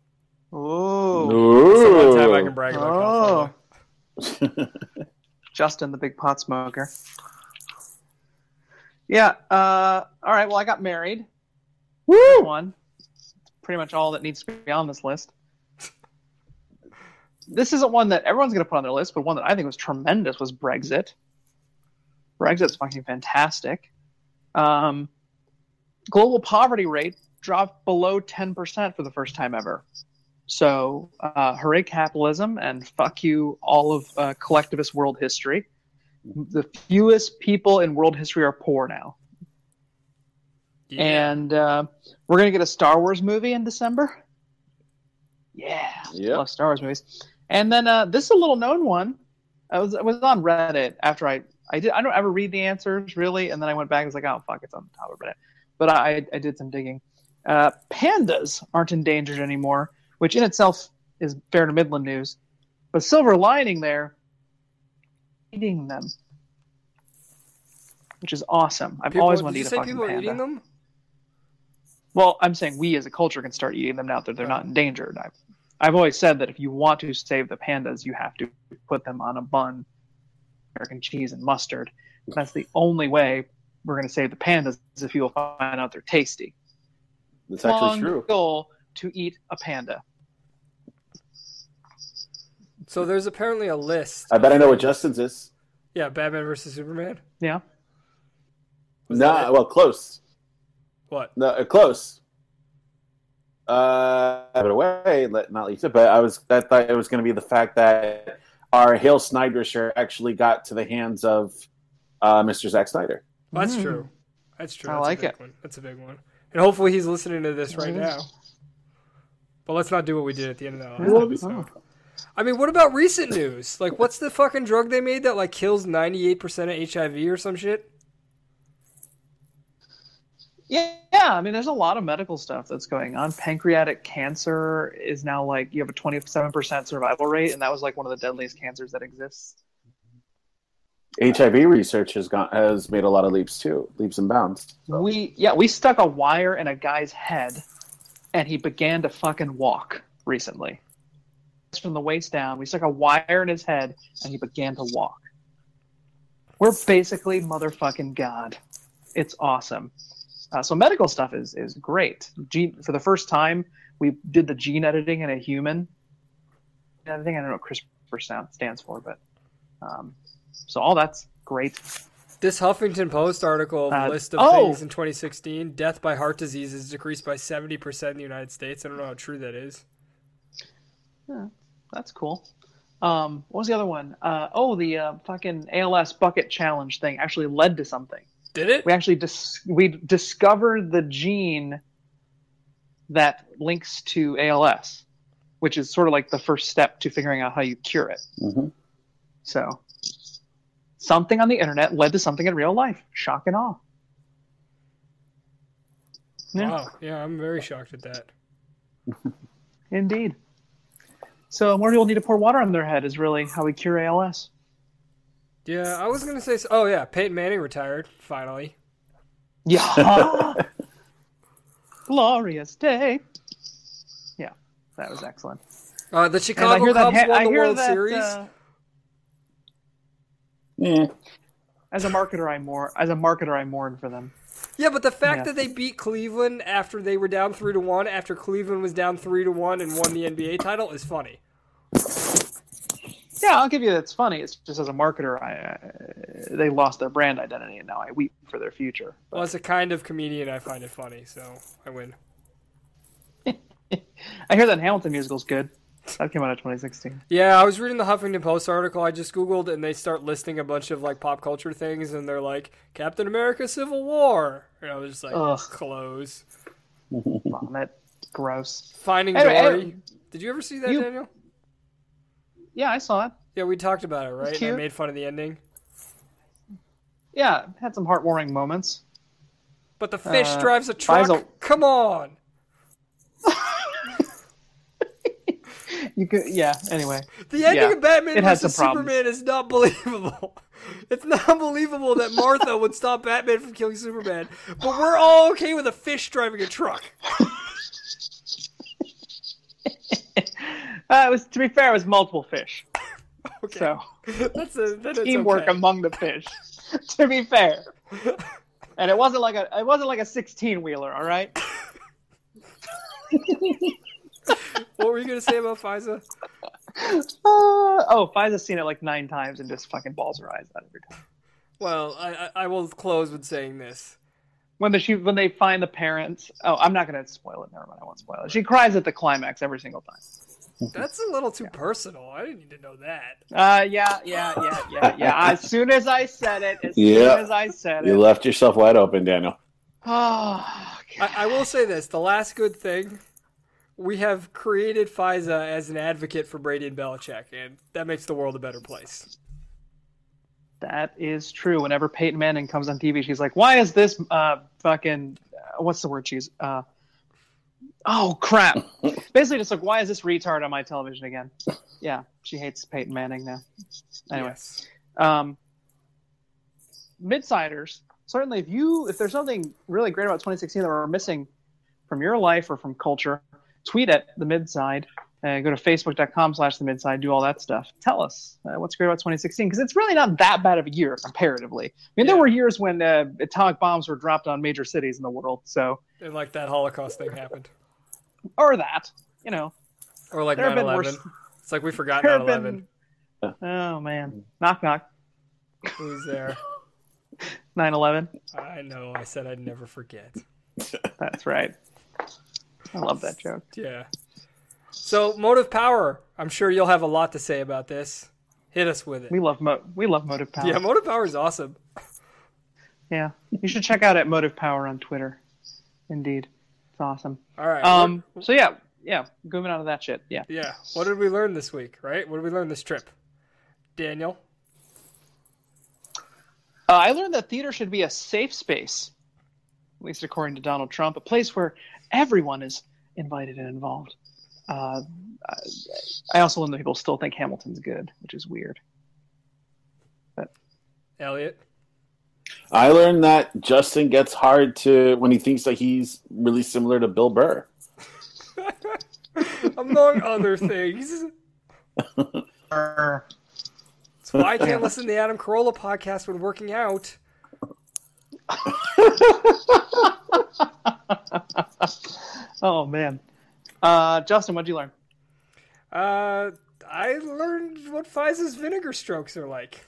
Oh. So one time I can brag about Oh. California. Justin, the big pot smoker. Yeah. Uh, all right. Well, I got married. Woo! One. Pretty much all that needs to be on this list. This isn't one that everyone's going to put on their list, but one that I think was tremendous was Brexit. Brexit's fucking fantastic. Um, global poverty rate dropped below ten percent for the first time ever. So, uh, hooray capitalism and fuck you all of uh, collectivist world history. The fewest people in world history are poor now. Yeah. And uh, we're going to get a Star Wars movie in December. Yeah. Yep. Love Star Wars movies. And then uh, this is a little known one. I was I was on Reddit after I I did I don't ever read the answers really, and then I went back and was like, oh fuck, it's on the top of Reddit. But I I did some digging. Uh, pandas aren't endangered anymore, which in itself is fair to Midland news. But silver lining there, eating them, which is awesome. I've People, always did wanted to you eat a say fucking people are panda. eating them? Well, I'm saying we as a culture can start eating them now that they're not endangered. I've, I've always said that if you want to save the pandas, you have to put them on a bun, American cheese and mustard. That's the only way we're going to save the pandas is if you'll find out they're tasty. That's actually Long true. goal to eat a panda. So there's apparently a list. I bet I know what Justin's is. Yeah, Batman versus Superman. Yeah. Was that No, it? well, close. What? No, uh, close. Uh, but away, let not Lisa. But I was, I thought it was going to be the fact that our Hale Snyder shirt actually got to the hands of uh, Mister Zack Snyder. Well, that's Mm. true. That's true. I That's like a big it. One. That's a big one. And hopefully he's listening to this right Mhm. now. But let's not do what we did at the end of that last Oh. episode. I mean, what about recent news? Like, what's the fucking drug they made that like kills ninety-eight percent of H I V or some shit? Yeah, yeah. I mean, there's a lot of medical stuff that's going on. Pancreatic cancer is now like you have a twenty-seven percent survival rate, and that was like one of the deadliest cancers that exists. H I V research has gone has made a lot of leaps too, leaps and bounds. We yeah, we stuck a wire in a guy's head, and he began to fucking walk recently. From the waist down, we stuck a wire in his head, and he began to walk. We're basically motherfucking God. It's awesome. Uh, so medical stuff is is great. Gene, for the first time, we did the gene editing in a human. Editing, I don't know what CRISPR sound stands for, but um, so all that's great. This Huffington Post article Uh, list of oh! things in twenty sixteen: death by heart disease has decreased by seventy percent in the United States. I don't know how true that is. Yeah, that's cool. Um, what was the other one? Uh, oh, the uh, fucking A L S bucket challenge thing actually led to something. Did it? We actually dis- we discovered the gene that links to A L S, which is sort of like the first step to figuring out how you cure it. Mm-hmm. So something on the internet led to something in real life. Shock and awe. Yeah, Wow. Yeah, I'm very shocked at that. indeed. So more people need to pour water on their head is really how we cure A L S. Yeah, I was gonna say. Oh yeah, Peyton Manning retired finally. Yeah. Glorious day. Yeah, that was excellent. Uh, the And I Chicago hear that. Cubs ha- won I the hear World that. Series. Uh, Yeah. as a marketer, I mourn. As a marketer, I mourn for them. Yeah, but the fact Yeah. that they beat Cleveland after they were down three to one, after Cleveland was down three to one and won the N B A title, is funny. Yeah, I'll give you that's funny. It's just as a marketer, I, uh, they lost their brand identity, and now I weep for their future. Well, as a kind of comedian, I find it funny, so I win. I hear that Hamilton musical's good. That came out in twenty sixteen. Yeah, I was reading the Huffington Post article I just Googled, and they start listing a bunch of like pop culture things, and they're like, Captain America Civil War. And I was just like, Ugh. close. Vomit. Gross. Finding Anyway, Dory. anyway, Did you ever see that, you- Daniel? Yeah, I saw it. Yeah, we talked about it, right? And I cute. made fun of the ending. Yeah, had some heartwarming moments. But the fish Uh, drives a truck? buys a- Come on! You could, yeah. Anyway, The ending Yeah, of Batman it had versus some problems. Superman is not believable. It's not believable that Martha would stop Batman from killing Superman, but we're all okay with a fish driving a truck. uh, it was. To be fair, it was multiple fish. Okay, So that's a that is teamwork okay. among the fish. To be fair, and it wasn't like a. It wasn't like a sixteen wheeler. All right. What were you going to say about FISA? Uh, oh, Fiza's seen it like nine times and just fucking balls her eyes out every time. Well, I, I I will close with saying this. When the, she when they find the parents, oh, I'm not going to spoil it. Never mind, I won't spoil it. She cries at the climax every single time. That's a little too personal. I didn't need to know that. Uh, yeah, yeah, yeah, yeah, yeah. As soon as I said it, as Yeah. soon as I said it. You left yourself wide open, Daniel. Oh, I, I will say this: the last good thing, we have created FISA as an advocate for Brady and Belichick, and that makes the world a better place. that is true. Whenever Peyton Manning comes on T V, she's like, "Why is this uh fucking uh, what's the word she's uh oh crap?" Basically, just like, "Why is this retard on my television again?" Yeah, she hates Peyton Manning now. Anyway, Yes. um, Midsiders. Certainly, if you if there's something really great about twenty sixteen that we're missing from your life or from culture, tweet at the Midside. Uh, go to facebook.com slash the Midside. Do all that stuff. Tell us uh, what's great about twenty sixteen, because it's really not that bad of a year comparatively. I mean, there Yeah. were years when uh, atomic bombs were dropped on major cities in the world. So, And like that Holocaust thing happened. or that, you know, Or like there have nine been eleven. worse. It's like we forgot There nine have eleven. been. Oh man, knock knock. Who's there? nine eleven. I know. I said I'd never forget. That's right. I love that joke. Yeah. So, Motive Power. I'm sure you'll have a lot to say about this. Hit us with it. We love mo- we love Motive Power. Yeah, Motive Power is awesome. Yeah, you should check out at Motive Power on Twitter. Indeed, it's awesome. All right. Um. So yeah, yeah. Moving on to that shit. Yeah. Yeah. What did we learn this week, right? What did we learn this trip? Daniel? Uh, I learned that theater should be a safe space, at least according to Donald Trump, a place where everyone is invited and involved. Uh, I also learned that people still think Hamilton's good, which is weird. But Elliot? I learned that Justin gets hard to when he thinks that he's really similar to Bill Burr. Among other things. uh, That's why I can't listen to the Adam Carolla podcast when working out. oh man, uh, Justin, what'd you learn? Uh, I learned what FISA's vinegar strokes are like.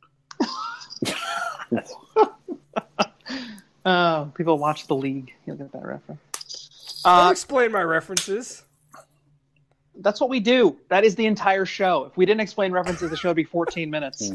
Oh, people watch the league. You'll get that reference. I'll Uh, explain my references. that's what we do. That is the entire show. If we didn't explain references, the show would be fourteen minutes.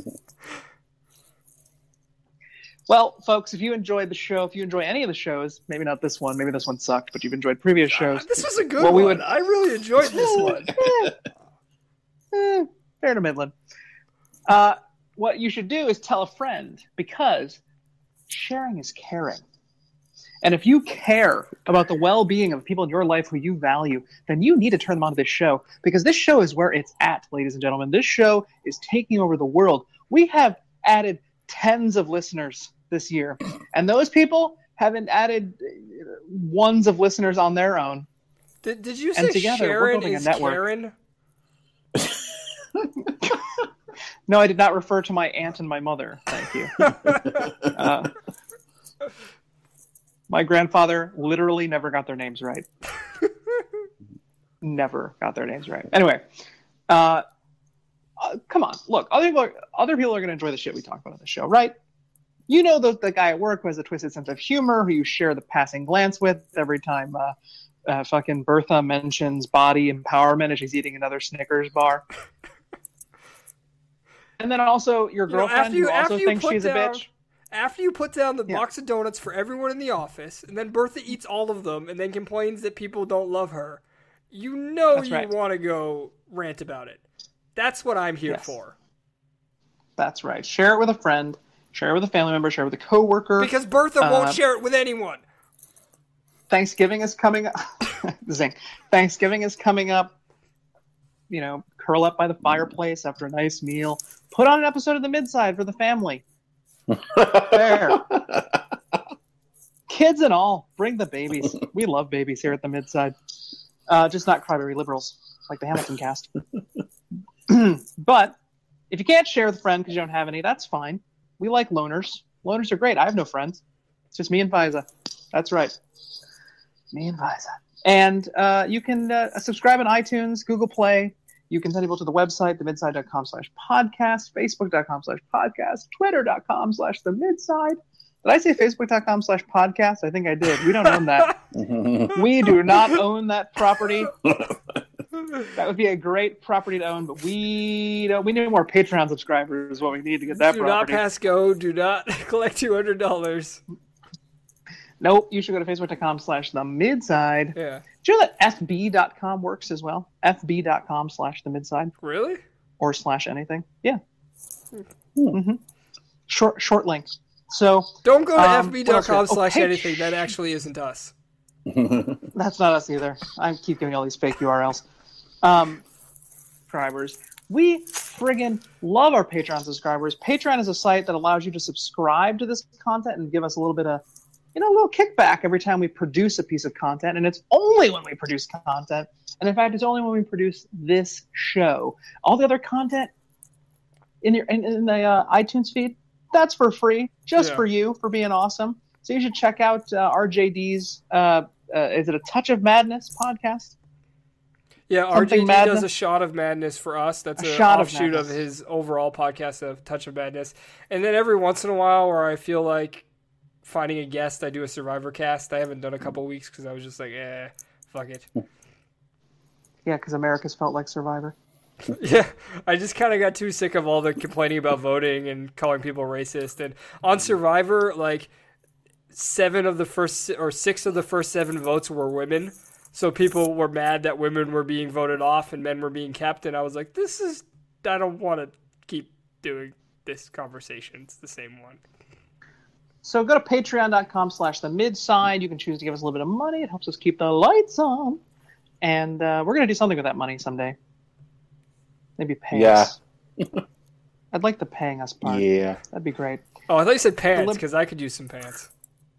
Well, folks, if you enjoyed the show, if you enjoy any of the shows, maybe not this one, maybe this one sucked, but you've enjoyed previous shows, Uh, this was a good Well, one. we would- I really enjoyed this one. eh, fair to Midland. Uh, what you should do is tell a friend, because sharing is caring. And if you care about the well-being of people in your life who you value, then you need to turn them onto this show, because this show is where it's at, ladies and gentlemen. This show is taking over the world. We have added tens of listeners this year, and those people haven't added uh, ones of listeners on their own. Did, did you And say together, we're Sharon building a is network. Karen? No, I did not refer to my aunt and my mother. Thank you. uh, my grandfather literally never got their names right. Never got their names right. Anyway, uh, uh, come on. Look, other people are, other people are going to enjoy the shit we talk about on the show, right? You know the, the guy at work who has a twisted sense of humor, who you share the passing glance with every time uh, uh, fucking Bertha mentions body empowerment as she's eating another Snickers bar. And then also your You know, girlfriend after you, who also after you thinks put she's down, a bitch. After you put down the Yeah. box of donuts for everyone in the office, and then Bertha eats all of them, and then complains that people don't love her, you know That's you right. want to go rant about it. That's what I'm here Yes. for. That's right. Share it with a friend. Share it with a family member. Share it with a coworker. Because Bertha Uh, won't share it with anyone. Thanksgiving is coming up. Zing. Thanksgiving is coming up. You know, curl up by the fireplace after a nice meal. Put on an episode of the Midside for the family. There. Kids and all. Bring the babies. We love babies here at the Midside. Uh, just not crybaby liberals like the Hamilton cast. But if you can't share with a friend because you don't have any, that's fine. We like loners. Loners are great. I have no friends. It's just me and Fiza. That's right. Me and Fiza. And uh, you can uh, subscribe on iTunes, Google Play. You can send people to the website, themidside.com slash podcast, facebook.com slash podcast, twitter.com slash the midside. Did I say facebook.com slash podcast? I think I did. We don't own that. We do not own that property. That would be a great property to own, but we don't. We need more Patreon subscribers is what we need to get that do property. Do not pass go. Do not collect two hundred dollars. Nope, you should go to facebook.com slash the midside. Yeah. Do you know that F B dot com works as well? F B dot com slash the midside. Really? Or slash anything. Yeah. Mm-hmm. Short short link. So don't go to um, F B dot com oh, slash hey, anything. That actually isn't us. That's not us either. I keep giving all these fake U R Ls. Um, subscribers. We friggin' love our Patreon subscribers. Patreon is a site that allows you to subscribe to this content and give us a little bit of, you know, a little kickback every time we produce a piece of content. And it's only when we produce content. And in fact, it's only when we produce this show. All the other content in your in, in the uh, iTunes feed, that's for free, just yeah. for you, for being awesome. So you should check out uh, R J D's, uh, uh, is it a Touch of Madness podcast? Yeah, Something R J D Madness. does a shot of madness for us. That's A an shot of offshoot of, madness. his overall podcast of Touch of Madness. And then every once in a while where I feel like finding a guest, I do a Survivor cast. I haven't done a couple weeks because I was just like, eh, fuck it. Yeah, because America's felt like Survivor. Yeah, I just kind of got too sick of all the complaining about voting and calling people racist. And on Survivor, like, seven of the first, or six of the first seven votes were women. So people were mad that women were being voted off and men were being kept. And I was like, this is, I don't want to keep doing this conversation. It's the same one. So go to patreon.com slash the midside. You can choose to give us a little bit of money. It helps us keep the lights on. And uh, we're going to do something with that money someday. Maybe pay Yeah. us. I'd like the paying us part. Yeah. That'd be great. Oh, I thought you said pants lib- because I could use some pants.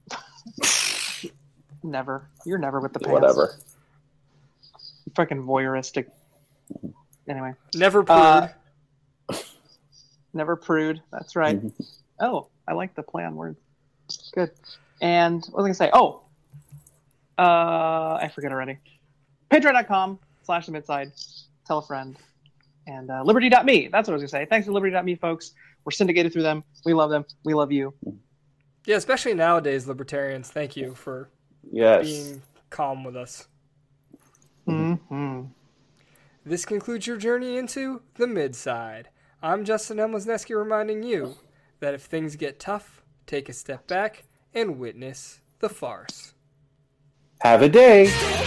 Never. You're never with the pants. Whatever. Fucking voyeuristic. Anyway. Never prude. Uh, never prude. That's right. Oh, I like the play on words. Good. And what was I going to say? Oh, uh, I forget already. Patreon.com slash the midside. Tell a friend. And uh, liberty dot me. That's what I was going to say. Thanks to liberty dot me, folks. We're syndicated through them. We love them. We love you. Yeah, especially nowadays, libertarians. Thank you for Yes. being calm with us. Mm-hmm. This concludes your journey into the midside. I'm Justin M. Lesneski reminding you that if things get tough, take a step back and witness the farce. Have a day.